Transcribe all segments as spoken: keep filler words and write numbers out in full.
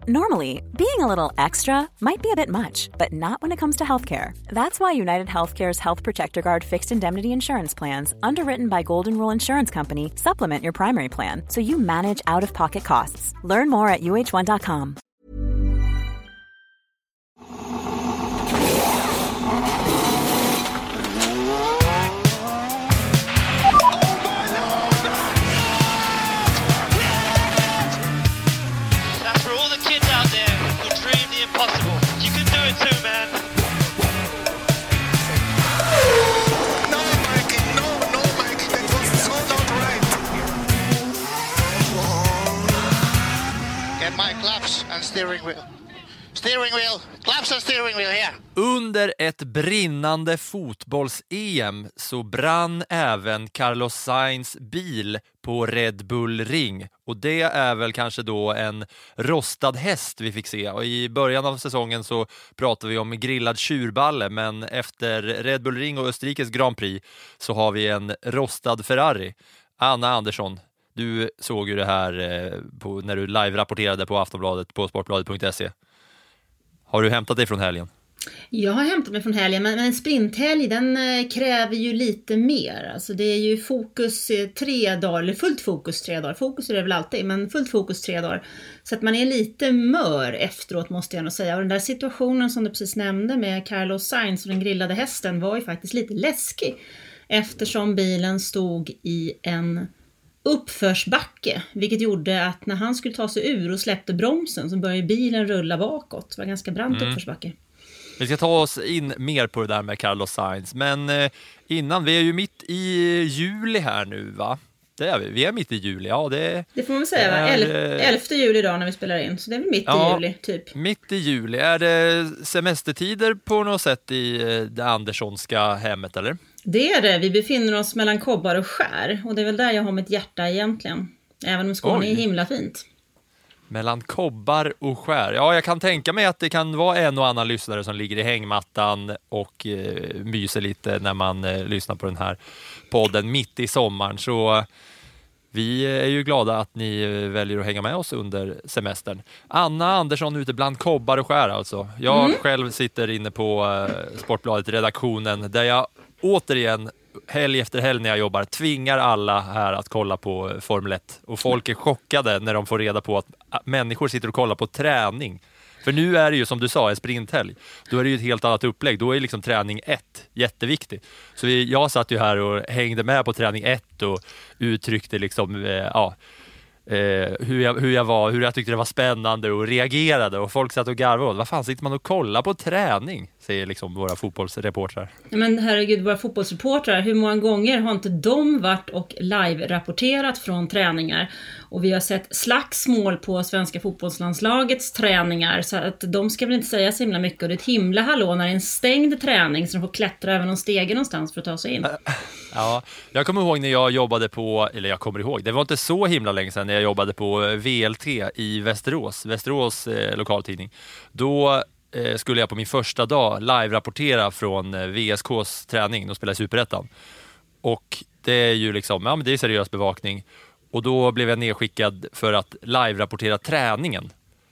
Normally, being a little extra might be a bit much, but not when it comes to healthcare. That's why United Healthcare's Health Protector Guard fixed indemnity insurance plans, underwritten by Golden Rule Insurance Company, supplement your primary plan so you manage out-of-pocket costs. Learn more at U H one dot com. Steering wheel. Steering wheel. Claps and steering wheel here. Under ett brinnande fotbolls-E M så brann även Carlos Sainz bil på Red Bull Ring. Och det är väl kanske då en rostad häst vi fick se. Och i början av säsongen så pratade vi om grillad tjurballe. Men efter Red Bull Ring och Österrikes Grand Prix så har vi en rostad Ferrari. Anna Andersson, du såg ju det här eh, på, när du live-rapporterade på Aftonbladet på sportbladet punkt se. Har du hämtat dig från helgen? Jag har hämtat mig från helgen, men en sprinthelg den eh, kräver ju lite mer. Alltså det är ju fokus eh, tre dagar, eller fullt fokus tre dagar. Fokus är det väl alltid, men fullt fokus tre dagar. Så att man är lite mör efteråt, måste jag nog säga. Och den där situationen som du precis nämnde med Carlos Sainz och den grillade hästen var ju faktiskt lite läskig. Eftersom bilen stod i en uppförsbacke, vilket gjorde att när han skulle ta sig ur och släppte bromsen så började bilen rulla bakåt. Det var ganska brant mm. uppförsbacke. Vi ska ta oss in mer på det där med Carlos Sainz, men eh, innan, vi är ju mitt i juli här nu, va? Det är vi, vi är mitt i juli, ja det... Det får man väl säga, va? Är, Elf, elfte juli idag när vi spelar in, så det är väl mitt ja, i juli, typ. Mitt i juli, är det semestertider på något sätt i det Anderssonska hemmet, eller? Det är det, vi befinner oss mellan Kobbar och Skär, och det är väl där jag har mitt hjärta egentligen. Även om Skåne är himla fint. Mellan Kobbar och Skär. Ja, jag kan tänka mig att det kan vara en och annan lyssnare som ligger i hängmattan och eh, myser lite när man eh, lyssnar på den här podden mitt i sommaren. Så eh, vi är ju glada att ni eh, väljer att hänga med oss under semestern. Anna Andersson ute bland Kobbar och Skär alltså. Jag mm. själv sitter inne på eh, Sportbladet-redaktionen där jag återigen helg efter helg när jag jobbar tvingar alla här att kolla på Formel ett. Och folk är chockade när de får reda på att människor sitter och kollar på träning. För nu är det ju som du sa en sprinthelg. Då är det ju ett helt annat upplägg. Då är liksom träning ett jätteviktig. Så vi, jag satt ju här och hängde med på träning ett och uttryckte liksom, eh, ja... Eh, hur, jag, hur jag var, hur jag tyckte det var spännande och reagerade och folk satt och garvade. Vad fan sitter man och kollar på träning? Säger liksom våra fotbollsreportrar. Men herregud, våra fotbollsreportrar, hur många gånger har inte de varit och live-rapporterat från träningar? Och vi har sett slagsmål på svenska fotbollslandslagets träningar, så att de ska väl inte säga så himla mycket. Och det är ett himla hallå när det är en stängd träning så de får klättra över någon stege någonstans för att ta sig in. Ja, jag kommer ihåg när jag jobbade på, eller jag kommer ihåg, det var inte så himla länge sedan när jag jobbade på V L T i Västerås, Västerås eh, lokaltidning. Då eh, skulle jag på min första dag live-rapportera från eh, V S K:s träning, de spelar i Superettan. Och det är ju liksom, ja men det är seriös bevakning. Och då blev jag nedskickad för att live-rapportera träningen.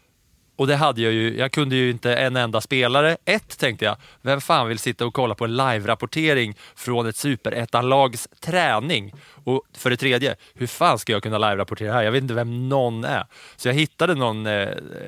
Och det hade jag ju, jag kunde ju inte en enda spelare. Ett tänkte jag, vem fan vill sitta och kolla på en live-rapportering från ett superettanlags träning? Och för det tredje, hur fan ska jag kunna live-rapportera här? Jag vet inte vem någon är. Så jag hittade någon eh,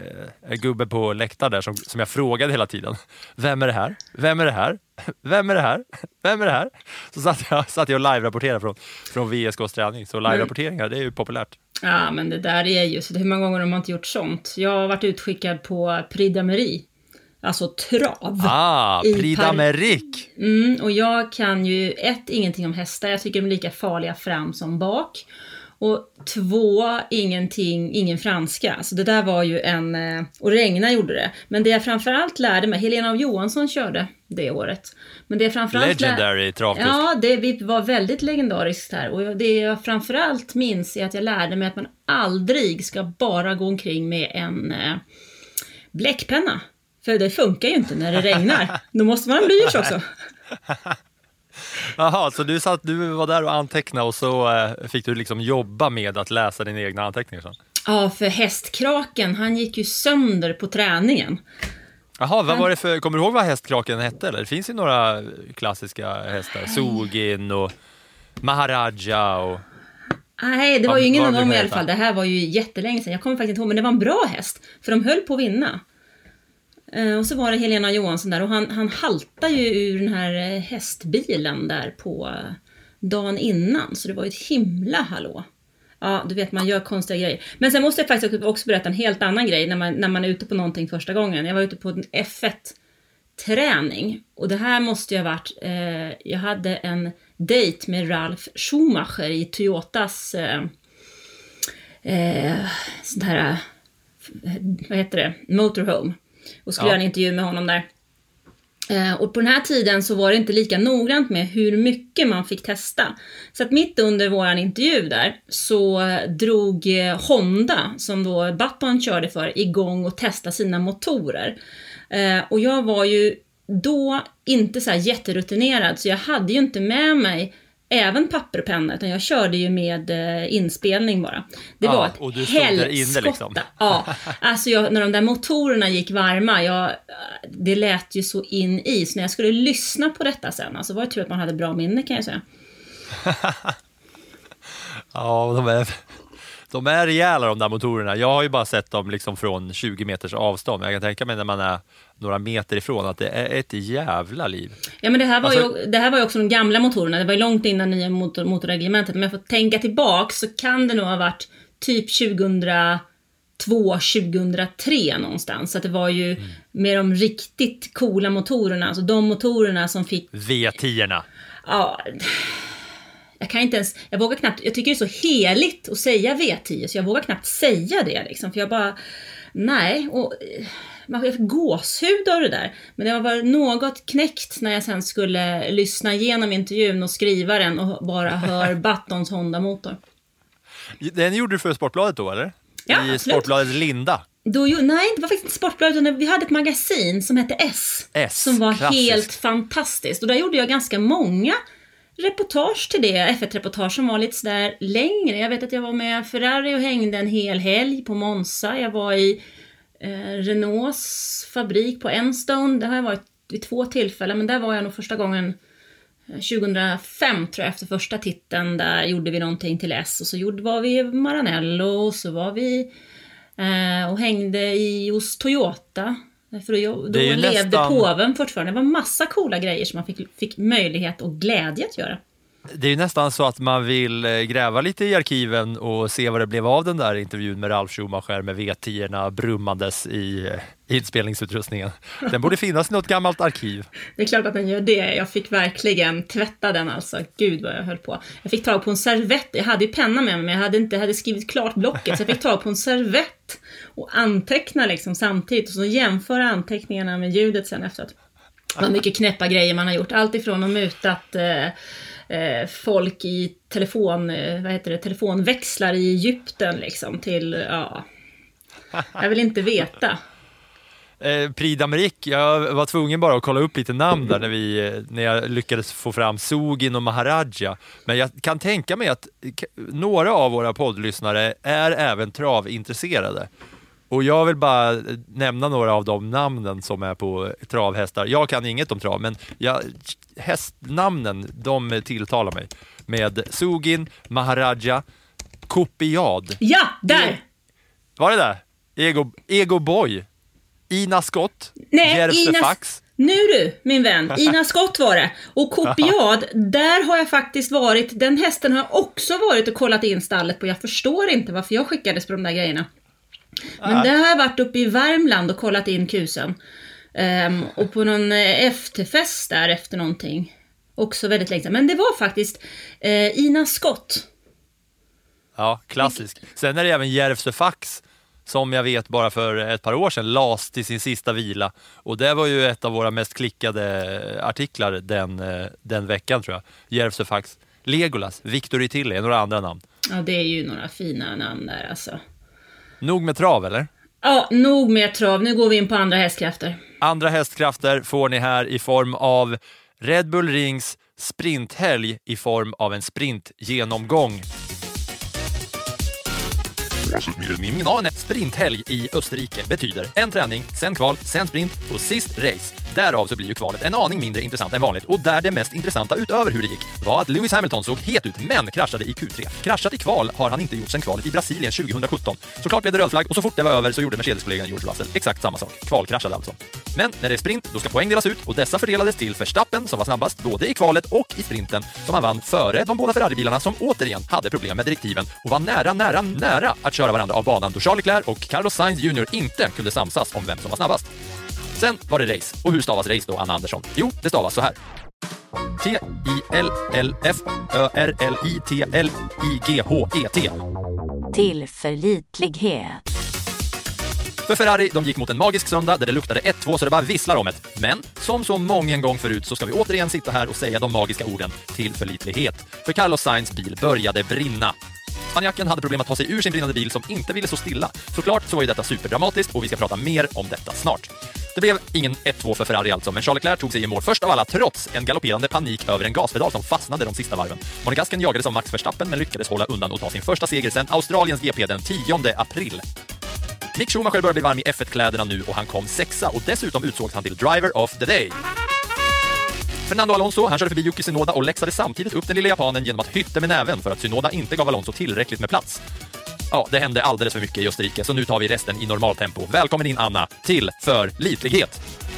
en gubbe på läktaren där som, som jag frågade hela tiden. Vem är det här? Vem är det här? Vem är det här? Vem är det här? Så satt jag, satt jag och live-rapporterade från, från V S K:s träning. Så live-rapporteringar, det är ju populärt. Ja, men det där är ju så. Hur många gånger har man inte gjort sånt? Jag har varit utskickad på Prix d'Amérique. Alltså trav. Ah, Prix d'Amérique. Mm, och jag kan ju ett, ingenting om hästar. Jag tycker de är lika farliga fram som bak. Och två, ingenting, ingen franska. Så det där var ju en... Och Regna gjorde det. Men det jag framförallt lärde mig... Helena av Johansson körde det året. Men det jag framförallt Legendary travkusk. Ja, det var väldigt legendariskt här. Och det jag framförallt minns är att jag lärde mig att man aldrig ska bara gå omkring med en eh, bläckpenna. För det funkar ju inte när det regnar. Då måste man ha blyerts också. Jaha, så du, satt, du var där och antecknade och så eh, fick du liksom jobba med att läsa dina egna anteckningar sen? Ja, för hästkraken, han gick ju sönder på träningen. Jaha, vad var det för, kommer du ihåg vad hästkraken hette? Eller? Det finns ju några klassiska hästar, Sugin och Maharaja och... Nej, det var vad, ju ingen av vad dem i det alla fall. Det här var ju jättelänge sedan. Jag kommer faktiskt inte ihåg, men det var en bra häst. För de höll på att vinna. Eh, och så var det Helena Johansson där. Och han, han haltade ju ur den här hästbilen där på dagen innan. Så det var ju ett himla hallå. Ja, du vet, man gör konstiga grejer. Men sen måste jag faktiskt också berätta en helt annan grej när man, när man är ute på någonting första gången. Jag var ute på en F ett-träning. Och det här måste ju ha varit... Eh, jag hade en dejt med Ralf Schumacher i Toyotas... Eh, eh, sånt här... Eh, vad heter det? Motorhome. Och skulle Ja. göra en intervju med honom där. Eh, och på den här tiden så var det inte lika noggrant med hur mycket man fick testa. Så att mitt under våran intervju där så drog eh, Honda, som då Button körde för, igång och testade sina motorer. Eh, och jag var ju då inte så här jätterutinerad, så jag hade ju inte med mig även papper och penna, utan jag körde ju med eh, inspelning bara. Det Ja, var ett och du stod där inne liksom. Ja, alltså jag, när de där motorerna gick varma, jag, det lät ju så in i. Så när jag skulle lyssna på detta sen, alltså var det tur att man hade bra minne, kan jag säga. Ja, de är, de är rejäla de där motorerna. Jag har ju bara sett dem liksom från tjugo meters avstånd. Men jag kan tänka mig när man är några meter ifrån att det är ett jävla liv. Ja, men det här var, Alltså, ju, det här var ju också de gamla motorerna. Det var ju långt innan nya motor, motorreglementet. Men jag får tänka tillbaka, så kan det nog ha varit typ tjugohundratvå tjugohundratre någonstans. Så att det var ju mm. med de riktigt coola motorerna. Alltså de motorerna som fick... V tio-orna. Ja... Jag kan inte ens, jag vågar knappt, jag tycker det är så heligt att säga V tio, så jag vågar knappt säga det liksom, för jag bara, nej, och man fick gåshud av det där. Men det var något knäckt när jag sen skulle lyssna igenom intervjun och skriva den och bara hör Buttons Honda-motor. Den gjorde du för Sportbladet då, eller? Ja, I absolut. Sportbladets Linda. Då, ju, nej, det var faktiskt inte Sportbladet, utan vi hade ett magasin som hette S. S, som var klassiskt. Helt fantastiskt. Och där gjorde jag ganska många reportage till det, F ett-reportage som var lite sådär längre. Jag vet att jag var med Ferrari och hängde en hel helg på Monza. Jag var i eh, Renaults fabrik på Enstone. Det har jag varit vid två tillfällen, men där var jag nog första gången tjugohundrafem tror jag, efter första titeln. Där gjorde vi någonting till S, och så gjorde, var vi i Maranello, och så var vi eh, och hängde i hos Toyota. För då, då levde nästan... påven fortfarande. Det var massa coola grejer som man fick, fick möjlighet och glädje att göra. Det är ju nästan så att man vill gräva lite i arkiven och se vad det blev av den där intervjun med Ralf Schumacher med V tio-orna brummandes i inspelningsutrustningen. Den borde finnas i något gammalt arkiv. Det är klart att den gör det. Jag fick verkligen tvätta den, alltså. Gud vad jag höll på. Jag fick tag på en servett. Jag hade ju penna med mig, men jag hade inte jag hade skrivit klart blocket. Så jag fick tag på en servett och anteckna liksom samtidigt. Och så jämföra anteckningarna med ljudet sen efteråt. Det var mycket knäppa grejer man har gjort. Allt ifrån att mutat eh, eh, folk i telefon, eh, vad heter det, telefonväxlar i Egypten liksom, till, ja, jag vill inte veta. Eh, Prix d'Amérique, jag var tvungen bara att kolla upp lite namn där när, vi, när jag lyckades få fram Sugin och Maharaja. Men jag kan tänka mig att några av våra poddlyssnare är även travintresserade. Och jag vill bara nämna några av de namnen som är på travhästar. Jag kan inget om trav, men jag, hästnamnen, de tilltalar mig. Med Sugin, Maharaja, Kopiad. Ja, där! Var det där? Ego, Ego Boy. Ina Scott. Nej, Järvsö Ina... Fax. Nu du, min vän. Ina Scott var det. Och Kopiad, där har jag faktiskt varit. Den hästen har jag också varit och kollat in stallet på. Jag förstår inte varför jag skickades på de där grejerna. Men det har jag varit uppe i Värmland och kollat in kusen. Um, och på någon efterfest där efter någonting. Också väldigt länge sedan. Men det var faktiskt uh, Ina Scott. Ja, klassisk. Sen är det även Järvsö Fax, som jag vet bara för ett par år sedan las till sin sista vila. Och det var ju ett av våra mest klickade artiklar den, den veckan, tror jag. Järvsö Fax. Legolas, Victor Itille, några andra namn. Ja, det är ju några fina namn där alltså. Nog med trav, eller? Ja, nog med trav. Nu går vi in på andra hästkrafter. Andra hästkrafter får ni här i form av Red Bull Rings sprinthelg i form av en sprintgenomgång. En sprinthelg i Österrike betyder en träning, sen kval, sen sprint och sist race. Därav så blir ju kvalet en aning mindre intressant än vanligt, och där det mest intressanta utöver hur det gick var att Lewis Hamilton såg het ut men kraschade i Q tre. Kraschat i kval har han inte gjort sedan kvalet i Brasilien tjugohundrasjutton. Såklart blev det röd flagg och så fort det var över så gjorde Mercedes-kollegan George Russell exakt samma sak. Kvalkraschade alltså. Men när det är sprint då ska poäng delas ut, och dessa fördelades till Verstappen som var snabbast både i kvalet och i sprinten, som han vann före de båda Ferrari-bilarna som återigen hade problem med direktiven och var nära, nära, nära att köra varandra av banan då Charles Leclerc och Carlos Sainz junior inte kunde samsas om vem som var snabbast. Sen var det race. Och hur stavas race då, Anna Andersson? Jo, det stavas så här. T I L L F Ö R L I T L I G H E T. Tillförlitlighet. För Ferrari, de gick mot en magisk söndag där det luktade ett två så det bara visslar om ett. Men som så många gång förut så ska vi återigen sitta här och säga de magiska orden tillförlitlighet. För Carlos Sainz bil började brinna. Spanjacken hade problem att ta sig ur sin brinnande bil som inte ville stå stilla. Såklart så var ju detta superdramatiskt och vi ska prata mer om detta snart. Det blev ingen ett två för Ferrari alltså, men Charles Leclerc tog sig i mål först av alla trots en galopperande panik över en gaspedal som fastnade de sista varven. Monegasken jagades av Max Verstappen men lyckades hålla undan och ta sin första seger sedan Australiens G P den tionde april. Mick Schumacher börjar bli varm i F ett-kläderna nu och han kom sexa och dessutom utsågs han till Driver of the Day. Fernando Alonso, han körde förbi Yuki Tsunoda och läxade samtidigt upp den lilla japanen genom att hytta med näven för att Tsunoda inte gav Alonso tillräckligt med plats. Ja, det hände alldeles för mycket i Österrike, så nu tar vi resten i normaltempo. Välkommen in, Anna, till förlitlighet.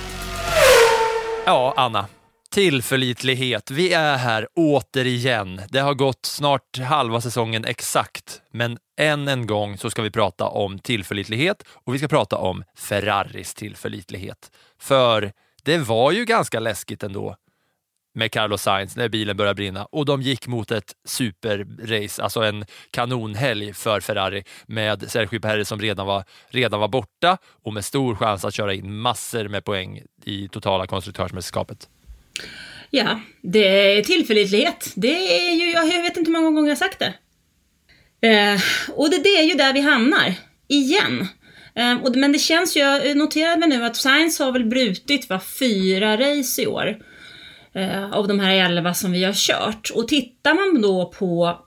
Ja, Anna, tillförlitlighet. Vi är här återigen. Det har gått snart halva säsongen exakt, men än en gång så ska vi prata om tillförlitlighet och vi ska prata om Ferraris tillförlitlighet. För det var ju ganska läskigt ändå med Carlos Sainz när bilen började brinna och de gick mot ett superrace, alltså en kanonhelg för Ferrari med Sergio Perez som redan var, redan var borta och med stor chans att köra in massor med poäng i totala konstruktörsmästerskapet. Ja, det är tillförlitlighet. Det är ju, jag vet inte hur många gånger jag har sagt det. Eh, och det, det är ju där vi hamnar igen. Eh, och, men det känns ju, jag noterade nu att Sainz har väl brutit var fyra race i år. Av de här elva som vi har kört. Och tittar man då på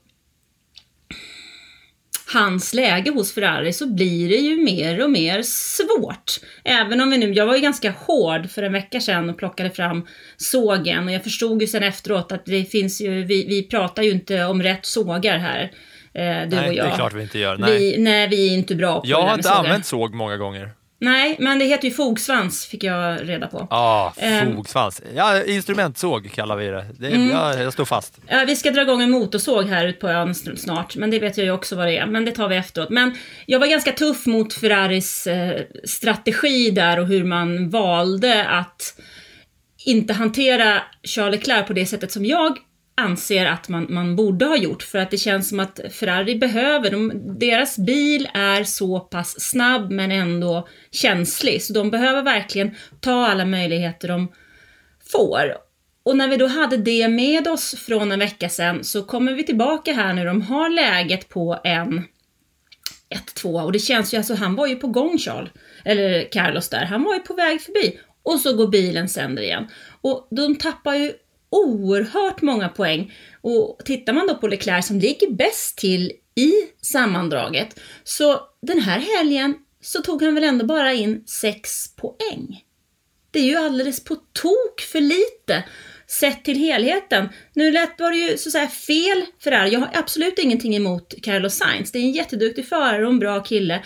hans läge hos Ferrari så blir det ju mer och mer svårt. Även om vi nu, jag var ju ganska hård för en vecka sedan och plockade fram sågen. Och jag förstod ju sen efteråt att det finns ju, vi, vi pratar ju inte om rätt sågar här. Du nej, och jag. Det är klart vi inte gör. Nej, vi, nej, vi är inte bra på jag det. Jag har inte använt såg många gånger. Nej, men det heter ju fogsvans, fick jag reda på. Ja, ah, fogsvans. Ja, instrumentsåg kallar vi det. det är, mm. ja, jag står fast. Ja, vi ska dra igång en motorsåg här ut på ön snart, men det vet jag ju också vad det är. Men det tar vi efteråt. Men jag var ganska tuff mot Ferraris eh, strategi där och hur man valde att inte hantera Charles Leclerc på det sättet som jag anser att man, man borde ha gjort, för att det känns som att Ferrari behöver, de, deras bil är så pass snabb men ändå känslig, så de behöver verkligen ta alla möjligheter de får. Och när vi då hade det med oss från en vecka sedan så kommer vi tillbaka här nu, de har läget på en ett två och det känns ju, alltså han var ju på gång Charles, eller Carlos där, han var ju på väg förbi och så går bilen sönder igen och de tappar ju oerhört många poäng. Och tittar man då på Leclerc som ligger bäst till i sammandraget, så den här helgen så tog han väl ändå bara in sex poäng. Det är ju alldeles på tok för lite sett till helheten. Nu lät var det ju så att säga fel för det här. Jag har absolut ingenting emot Carlos Sainz. Det är en jätteduktig förare och en bra kille.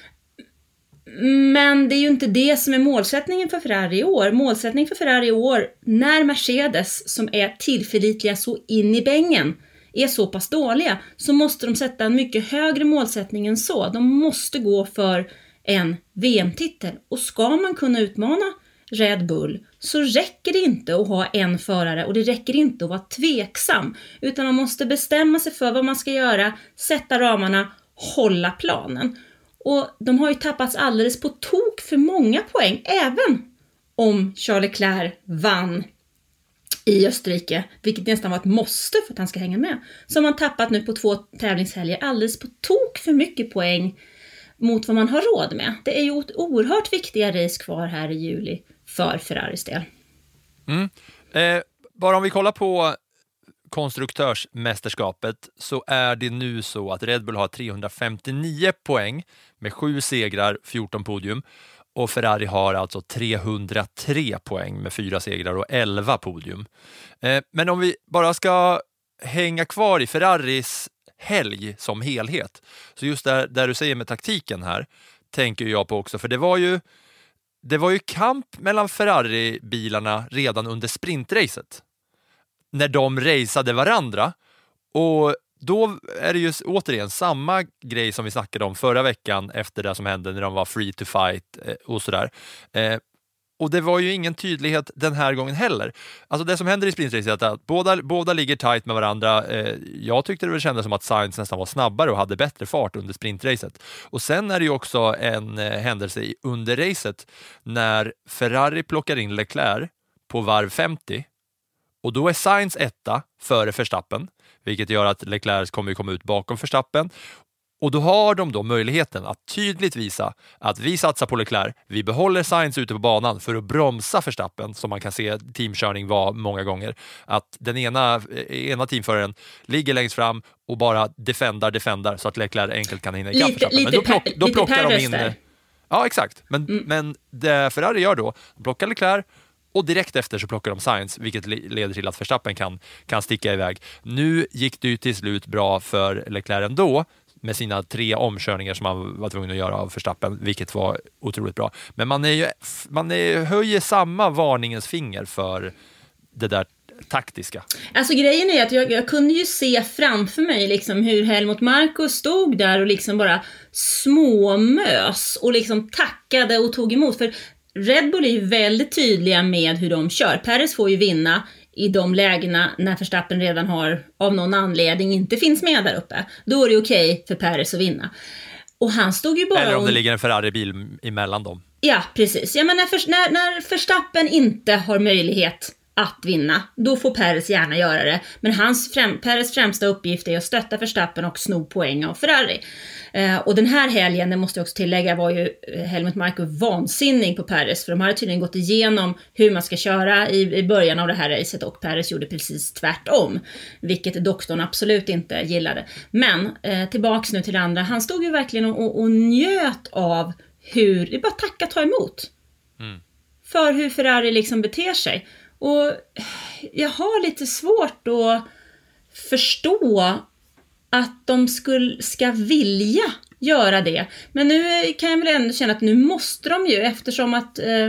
Men det är ju inte det som är målsättningen för Ferrari i år. Målsättningen för Ferrari i år, när Mercedes som är tillförlitliga så in i bängen är så pass dåliga, så måste de sätta en mycket högre målsättning än så. De måste gå för en V M-titel. Och ska man kunna utmana Red Bull så räcker det inte att ha en förare och det räcker inte att vara tveksam. Utan man måste bestämma sig för vad man ska göra, sätta ramarna, hålla planen. Och de har ju tappats alldeles på tok för många poäng, även om Charles Leclerc vann i Österrike, vilket nästan var ett måste för att han ska hänga med. Så har man tappat nu på två tävlingshelger alldeles på tok för mycket poäng mot vad man har råd med. Det är ju oerhört viktiga race kvar här i juli för Ferraris del. Mm. Eh, bara om vi kollar på konstruktörsmästerskapet så är det nu så att Red Bull har trehundrafemtionio poäng med sju segrar, fjorton podium. Och Ferrari har alltså trehundratre poäng med fyra segrar och elva podium. Eh, men om vi bara ska hänga kvar i Ferraris helg som helhet. Så just där, där du säger med taktiken här tänker jag på också. För det var ju, det var ju kamp mellan Ferrari-bilarna redan under sprintracet. När de raceade varandra. Och då är det ju återigen samma grej som vi snackade om förra veckan efter det som hände när de var free to fight och sådär. Eh, och det var ju ingen tydlighet den här gången heller. Alltså det som händer i sprintracet är att båda, båda ligger tight med varandra. Eh, jag tyckte det väl kändes som att Sainz nästan var snabbare och hade bättre fart under sprintracet. Och sen är det ju också en eh, händelse i under racet när Ferrari plockar in Leclerc på varv femtio. Och då är Sainz etta före Verstappen, vilket gör att Leclerc kommer komma ut bakom Verstappen. Och då har de då möjligheten att tydligt visa att vi satsar på Leclerc, vi behåller Sainz ute på banan för att bromsa Verstappen, som man kan se teamkörning var många gånger. Att den ena, ena teamföraren ligger längst fram och bara defendar, defendar så att Leclerc enkelt kan hinna ikapp Verstappen. Men då, plock, då plockar de in... Där. Ja, exakt. Men, mm. men det Ferrari gör då, de plockar Leclerc och direkt efter så plockar de Sainz, vilket leder till att Verstappen kan, kan sticka iväg. Nu gick det ju till slut bra för Leclerc ändå med sina tre omkörningar som man var tvungen att göra av Verstappen, vilket var otroligt bra. Men man, är ju, man är, höjer samma varningens finger för det där taktiska. Alltså grejen är att jag, jag kunde ju se framför mig liksom hur Helmut Marko stod där och liksom bara småmös och liksom tackade och tog emot. För Red Bull är ju väldigt tydliga med hur de kör. Perez får ju vinna i de lägena när Verstappen redan har av någon anledning inte finns med där uppe. Då är det okej för Perez att vinna. Och han stod ju bara... Eller om och... det ligger en Ferrari-bil emellan dem. Ja, precis. Ja, men när, när, när Verstappen inte har möjlighet att vinna, då får Perez gärna göra det. Men hans främ, Perez främsta uppgift är att stötta Verstappen och sno poäng av Ferrari. Eh, och den här helgen, det måste jag också tillägga, var ju Helmut Marko vansinnig på Perez. För de hade tydligen gått igenom hur man ska köra i, i början av det här racet och Perez gjorde precis tvärtom. Vilket doktorn absolut inte gillade. Men eh, tillbaks nu till det andra. Han stod ju verkligen och, och, och njöt av hur, det är bara tacka ta emot. Mm. För hur Ferrari liksom beter sig. Och jag har lite svårt att förstå att de skulle, ska vilja göra det. Men nu kan jag väl ändå känna att nu måste de ju, eftersom att eh,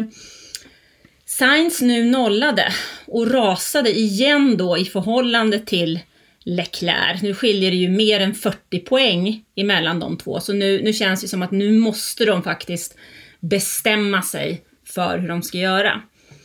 Sainz nu nollade och rasade igen då i förhållande till Leclerc. Nu skiljer det ju mer än fyrtio poäng emellan de två. Så nu, nu känns det som att nu måste de faktiskt bestämma sig för hur de ska göra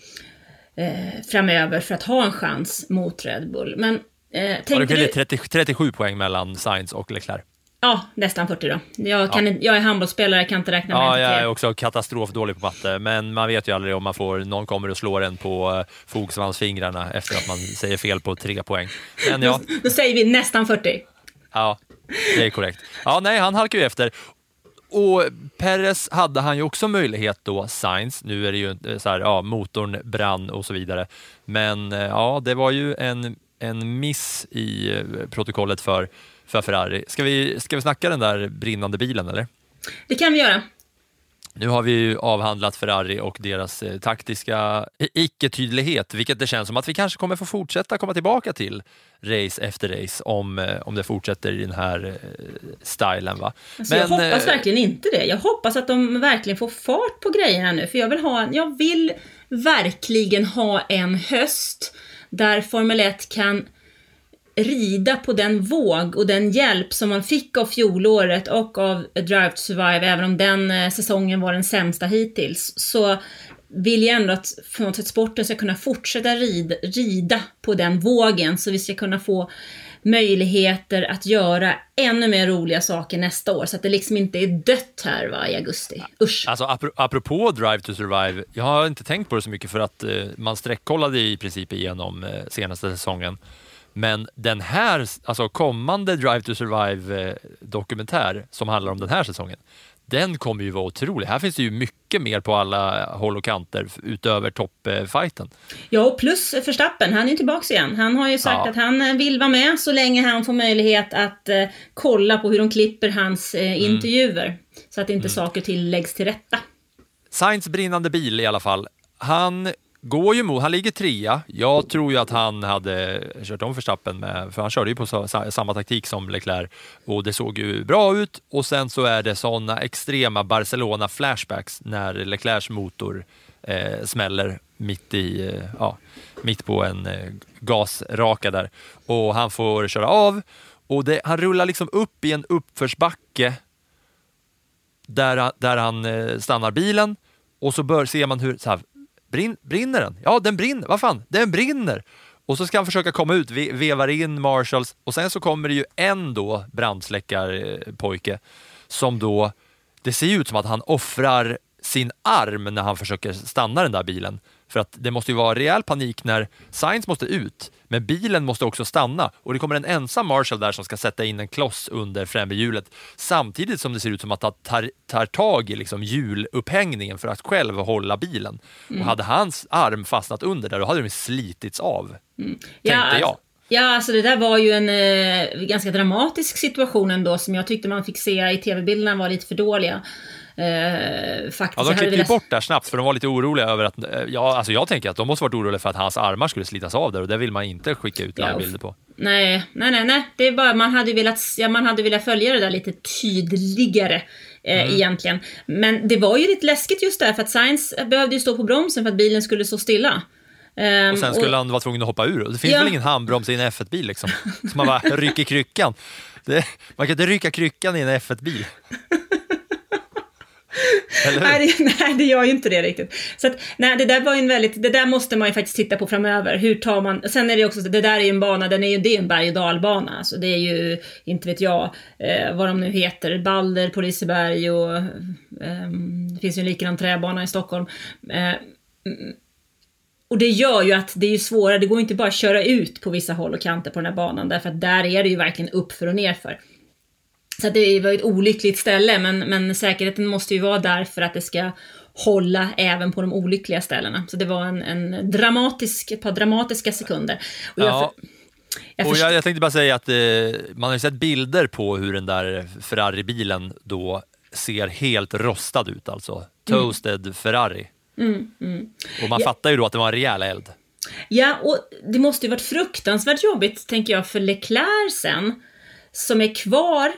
eh, framöver för att ha en chans mot Red Bull. Men eh, ja, det skiljer trettio, trettiosju poäng mellan Sainz och Leclerc. Ja, nästan fyrtio då. Jag, kan, ja. jag är handbollsspelare, kan inte räkna med ja, jag är också katastrofdålig på matte. Men man vet ju aldrig om man får, någon kommer och slår en på fogsvansfingrarna efter att man säger fel på tre poäng. Men ja. Då, då säger vi nästan fyrtio. Ja, det är korrekt. Ja, nej, han halkar ju efter. Och Perez hade han ju också möjlighet då, Sainz. Nu är det ju så här, ja, motorn brann och så vidare. Men ja, det var ju en, en miss i protokollet för för Ferrari. Ska vi, ska vi snacka den där brinnande bilen, eller? Det kan vi göra. Nu har vi ju avhandlat Ferrari och deras eh, taktiska icke-tydlighet, vilket det känns som att vi kanske kommer få fortsätta komma tillbaka till race efter race om, eh, om det fortsätter i den här eh, stilen, va? Alltså, Men, jag hoppas eh, verkligen inte det. Jag hoppas att de verkligen får fart på grejerna nu, för jag vill ha, jag vill verkligen ha en höst där Formel ett kan rida på den våg och den hjälp som man fick av fjolåret och av Drive to Survive, även om den eh, säsongen var den sämsta hittills, så vill jag ändå att för något sätt sporten ska kunna fortsätta rida, rida på den vågen, så vi ska kunna få möjligheter att göra ännu mer roliga saker nästa år, så att det liksom inte är dött här, va, i augusti. Usch. Alltså apro- apropå Drive to Survive, jag har inte tänkt på det så mycket för att eh, man sträckkollade i princip igenom eh, senaste säsongen. Men den här, alltså kommande Drive to Survive-dokumentär som handlar om den här säsongen, den kommer ju vara otrolig. Här finns det ju mycket mer på alla håll och kanter utöver toppfighten. Ja, och plus Verstappen, han är ju tillbaka igen. Han har ju sagt ja. att han vill vara med så länge han får möjlighet att eh, kolla på hur de klipper hans eh, intervjuer. Mm. Så att inte mm. saker till läggs till rätta. Sainz brinnande bil i alla fall. Han går ju mot, han ligger trea. Jag tror ju att han hade kört om Verstappen med, för han körde ju på så, samma taktik som Leclerc och det såg ju bra ut. Och sen så är det sådana extrema Barcelona-flashbacks när Leclercs motor eh, smäller mitt i, eh, ja, mitt på en eh, gasraka där. Och han får köra av och det, han rullar liksom upp i en uppförsbacke där, där han eh, stannar bilen och så bör, ser man hur så här, Brin, brinner den? Ja, den brinner. Vad fan? Den brinner. Och så ska han försöka komma ut, ve, vevar in Marshalls och sen så kommer det ju en då brandsläckarpojke som då, det ser ut som att han offrar sin arm när han försöker stanna den där bilen. För att det måste ju vara rejäl panik när Sainz måste ut, men bilen måste också stanna. Och det kommer en ensam Marshall där som ska sätta in en kloss under främhjulet. Samtidigt som det ser ut som att han tar, tar tag i liksom hjulupphängningen för att själv hålla bilen. Mm. Och hade hans arm fastnat under där, då hade den slitits av. Mm. Ja, tänkte jag. Ja, alltså det där var ju en eh, ganska dramatisk situation ändå som jag tyckte man fick se i tv-bilderna var lite för dåliga. Eh, faktiskt, ja, de klippte ju bort där snabbt för de var lite oroliga över att, ja, alltså jag tänker att de måste varit oroliga för att hans armar skulle slitas av där och det vill man inte skicka ut ja, bilder på. Nej, nej, nej, nej. Det är bara, man hade velat, ja, man hade velat följa det där lite tydligare eh, mm. egentligen. Men det var ju lite läskigt just där för att Sainz behövde ju stå på bromsen för att bilen skulle stå stilla. Um, och sen skulle och, han vara tvungen att hoppa ur. Det finns ja. väl ingen handbroms i en F ett-bil liksom. Så man bara rycker kryckan. Det, man kan inte rycka kryckan i en F ett-bil. Nej, det, nej, det gör ju inte det riktigt. Så att, nej, det där var en väldigt, det där måste man ju faktiskt titta på framöver. Hur tar man, sen är det också, det där är ju en bana, den är ju, det är en berg- och dalbana. Alltså det är ju, inte vet jag, eh, vad de nu heter, Balder på Liseberg och eh, det finns ju en likadan träbana i Stockholm. Eh, Och det gör ju att det är ju svårare, det går inte bara att köra ut på vissa håll och kanter på den här banan. Därför att där är det ju verkligen upp för och ner för. Så det var ett olyckligt ställe, men, men säkerheten måste ju vara där för att det ska hålla även på de olyckliga ställena. Så det var en, en dramatisk, ett par dramatiska sekunder. Och jag, ja. jag, och jag, jag tänkte bara säga att eh, man har ju sett bilder på hur den där Ferrari-bilen då ser helt rostad ut. Alltså toasted mm. Ferrari. Mm, mm. Och man ja. fattar ju då att det var en rejäl eld. Ja, och det måste ju varit fruktansvärt jobbigt, tänker jag, för Leclerc sen, som är kvar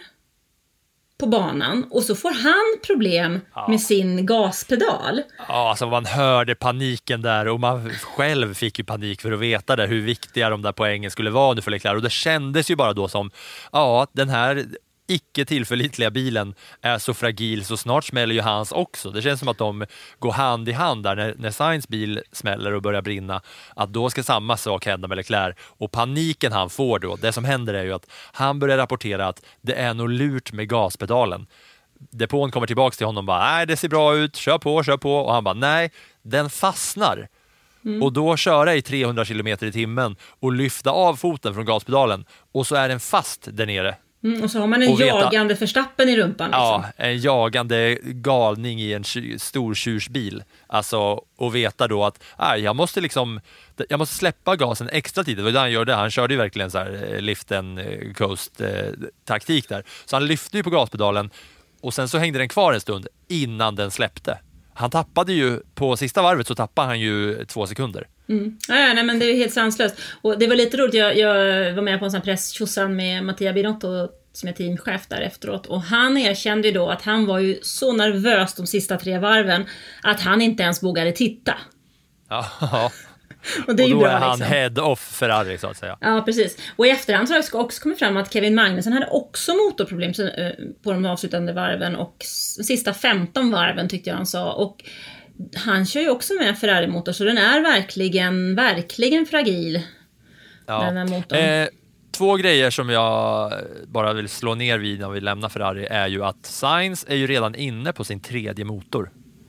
på banan och så får han problem ja. med sin gaspedal. Ja, alltså man hörde paniken där och man själv fick ju panik för att veta det, hur viktiga de där poängen skulle vara nu för Leclerc. Och det kändes ju bara då som, ja, den här icke tillförlitliga bilen är så fragil så snart smäller ju hans också. Det känns som att de går hand i hand där när, när Sainz bil smäller och börjar brinna, att då ska samma sak hända med Leclerc. Och paniken han får då, det som händer är ju att han börjar rapportera att det är nog lurt med gaspedalen. Depån kommer tillbaka till honom och bara, nej det ser bra ut, kör på, kör på. Och han bara, nej, den fastnar. Mm. Och då köra i trehundra kilometer i timmen och lyfta av foten från gaspedalen och så är den fast där nere. Mm, och så har man en veta, jagande Verstappen i rumpan. Liksom. Ja, en jagande galning i en stor tjursbil. Alltså, och veta då att aj, jag måste liksom jag måste släppa gasen extra tid. Det var det han gjorde. Han körde ju verkligen så här lift and coast eh, taktik där. Så han lyfte ju på gaspedalen och sen så hängde den kvar en stund innan den släppte. Han tappade ju, på sista varvet så tappade han ju två sekunder. Mm. Ja, ja, nej, men det är helt sanslöst. Och det var lite roligt, jag, jag var med på en sån presstjossan med Mattia Binotto som är teamchef där efteråt. Och han erkände ju då att han var ju så nervös de sista tre varven att han inte ens vågade titta. Ja, ja. Och, det är och ju då bra, är han liksom. head off Ferrari så att säga. Ja, precis. Och i efterhand så har det också kommit fram att Kevin Magnussen hade också motorproblem på de avslutande varven och sista femton varven tyckte jag han sa. Och han kör ju också med en Ferrari-motor så den är verkligen, verkligen fragil. Ja. Den här motorn. Eh, två grejer som jag bara vill slå ner vid när vi lämnar Ferrari är ju att Sainz är ju redan inne på sin tredje motor.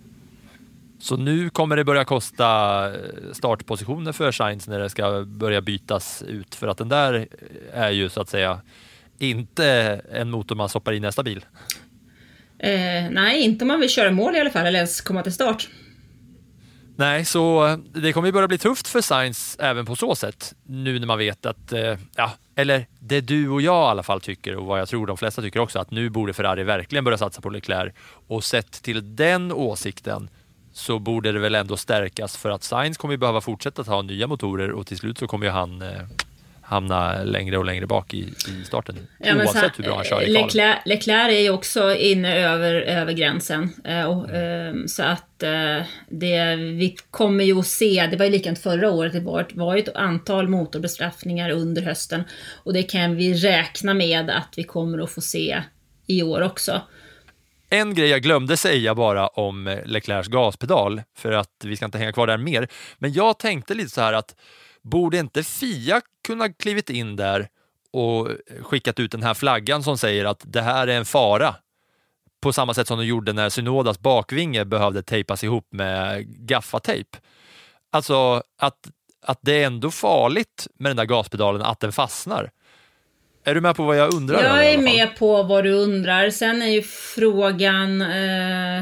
Så nu kommer det börja kosta startpositioner för Sainz när det ska börja bytas ut. För att den där är ju så att säga inte en motor man stoppar i nästa bil. Eh, nej, inte om man vill köra mål i alla fall, eller ens komma till start. Nej, så det kommer ju börja bli tufft för Sainz även på så sätt. Nu när man vet att, eh, ja, eller det du och jag i alla fall tycker, och vad jag tror de flesta tycker också, att nu borde Ferrari verkligen börja satsa på Leclerc. Och sett till den åsikten så borde det väl ändå stärkas, för att Sainz kommer ju behöva fortsätta ta nya motorer och till slut så kommer ju han eh, hamna längre och längre bak i, i starten. Ja, oavsett så, hur bra han kör i Leclerc, Leclerc är ju också inne över, över gränsen. Eh, och, eh, så att eh, det, vi kommer ju att se, det var ju likadant förra året, det var, var ett antal motorbestraffningar under hösten. Och det kan vi räkna med att vi kommer att få se i år också. En grej jag glömde säga bara om Leclercs gaspedal, för att vi ska inte hänga kvar där mer. Men jag tänkte lite så här att borde inte F I A kunna klivit in där och skickat ut den här flaggan som säger att det här är en fara? På samma sätt som de gjorde när Tsunodas bakvinge behövde tejpas ihop med gaffatejp. Alltså att, att det är ändå farligt med den där gaspedalen, att den fastnar. Är du med på vad jag undrar? Jag är med på vad du undrar. Sen är ju frågan eh,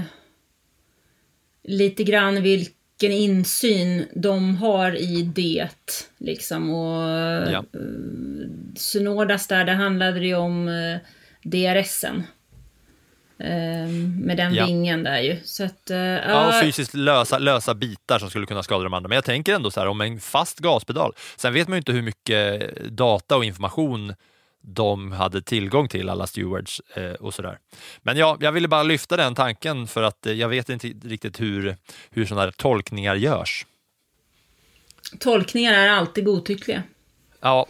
lite grann vilken insyn de har i det. Liksom. Och ja. eh, Tsunodas där, det handlade det ju om eh, D R S:en. Eh, med den ja. vingen där ju. Så att, eh, ja, och fysiskt lösa, lösa bitar som skulle kunna skada de andra. Men jag tänker ändå så här, om en fast gaspedal. Sen vet man ju inte hur mycket data och information de hade tillgång till, alla stewards eh, och sådär. Men ja, jag ville bara lyfta den tanken, för att eh, jag vet inte riktigt hur, hur sådana här tolkningar görs. Tolkningar är alltid godtyckliga. Ja.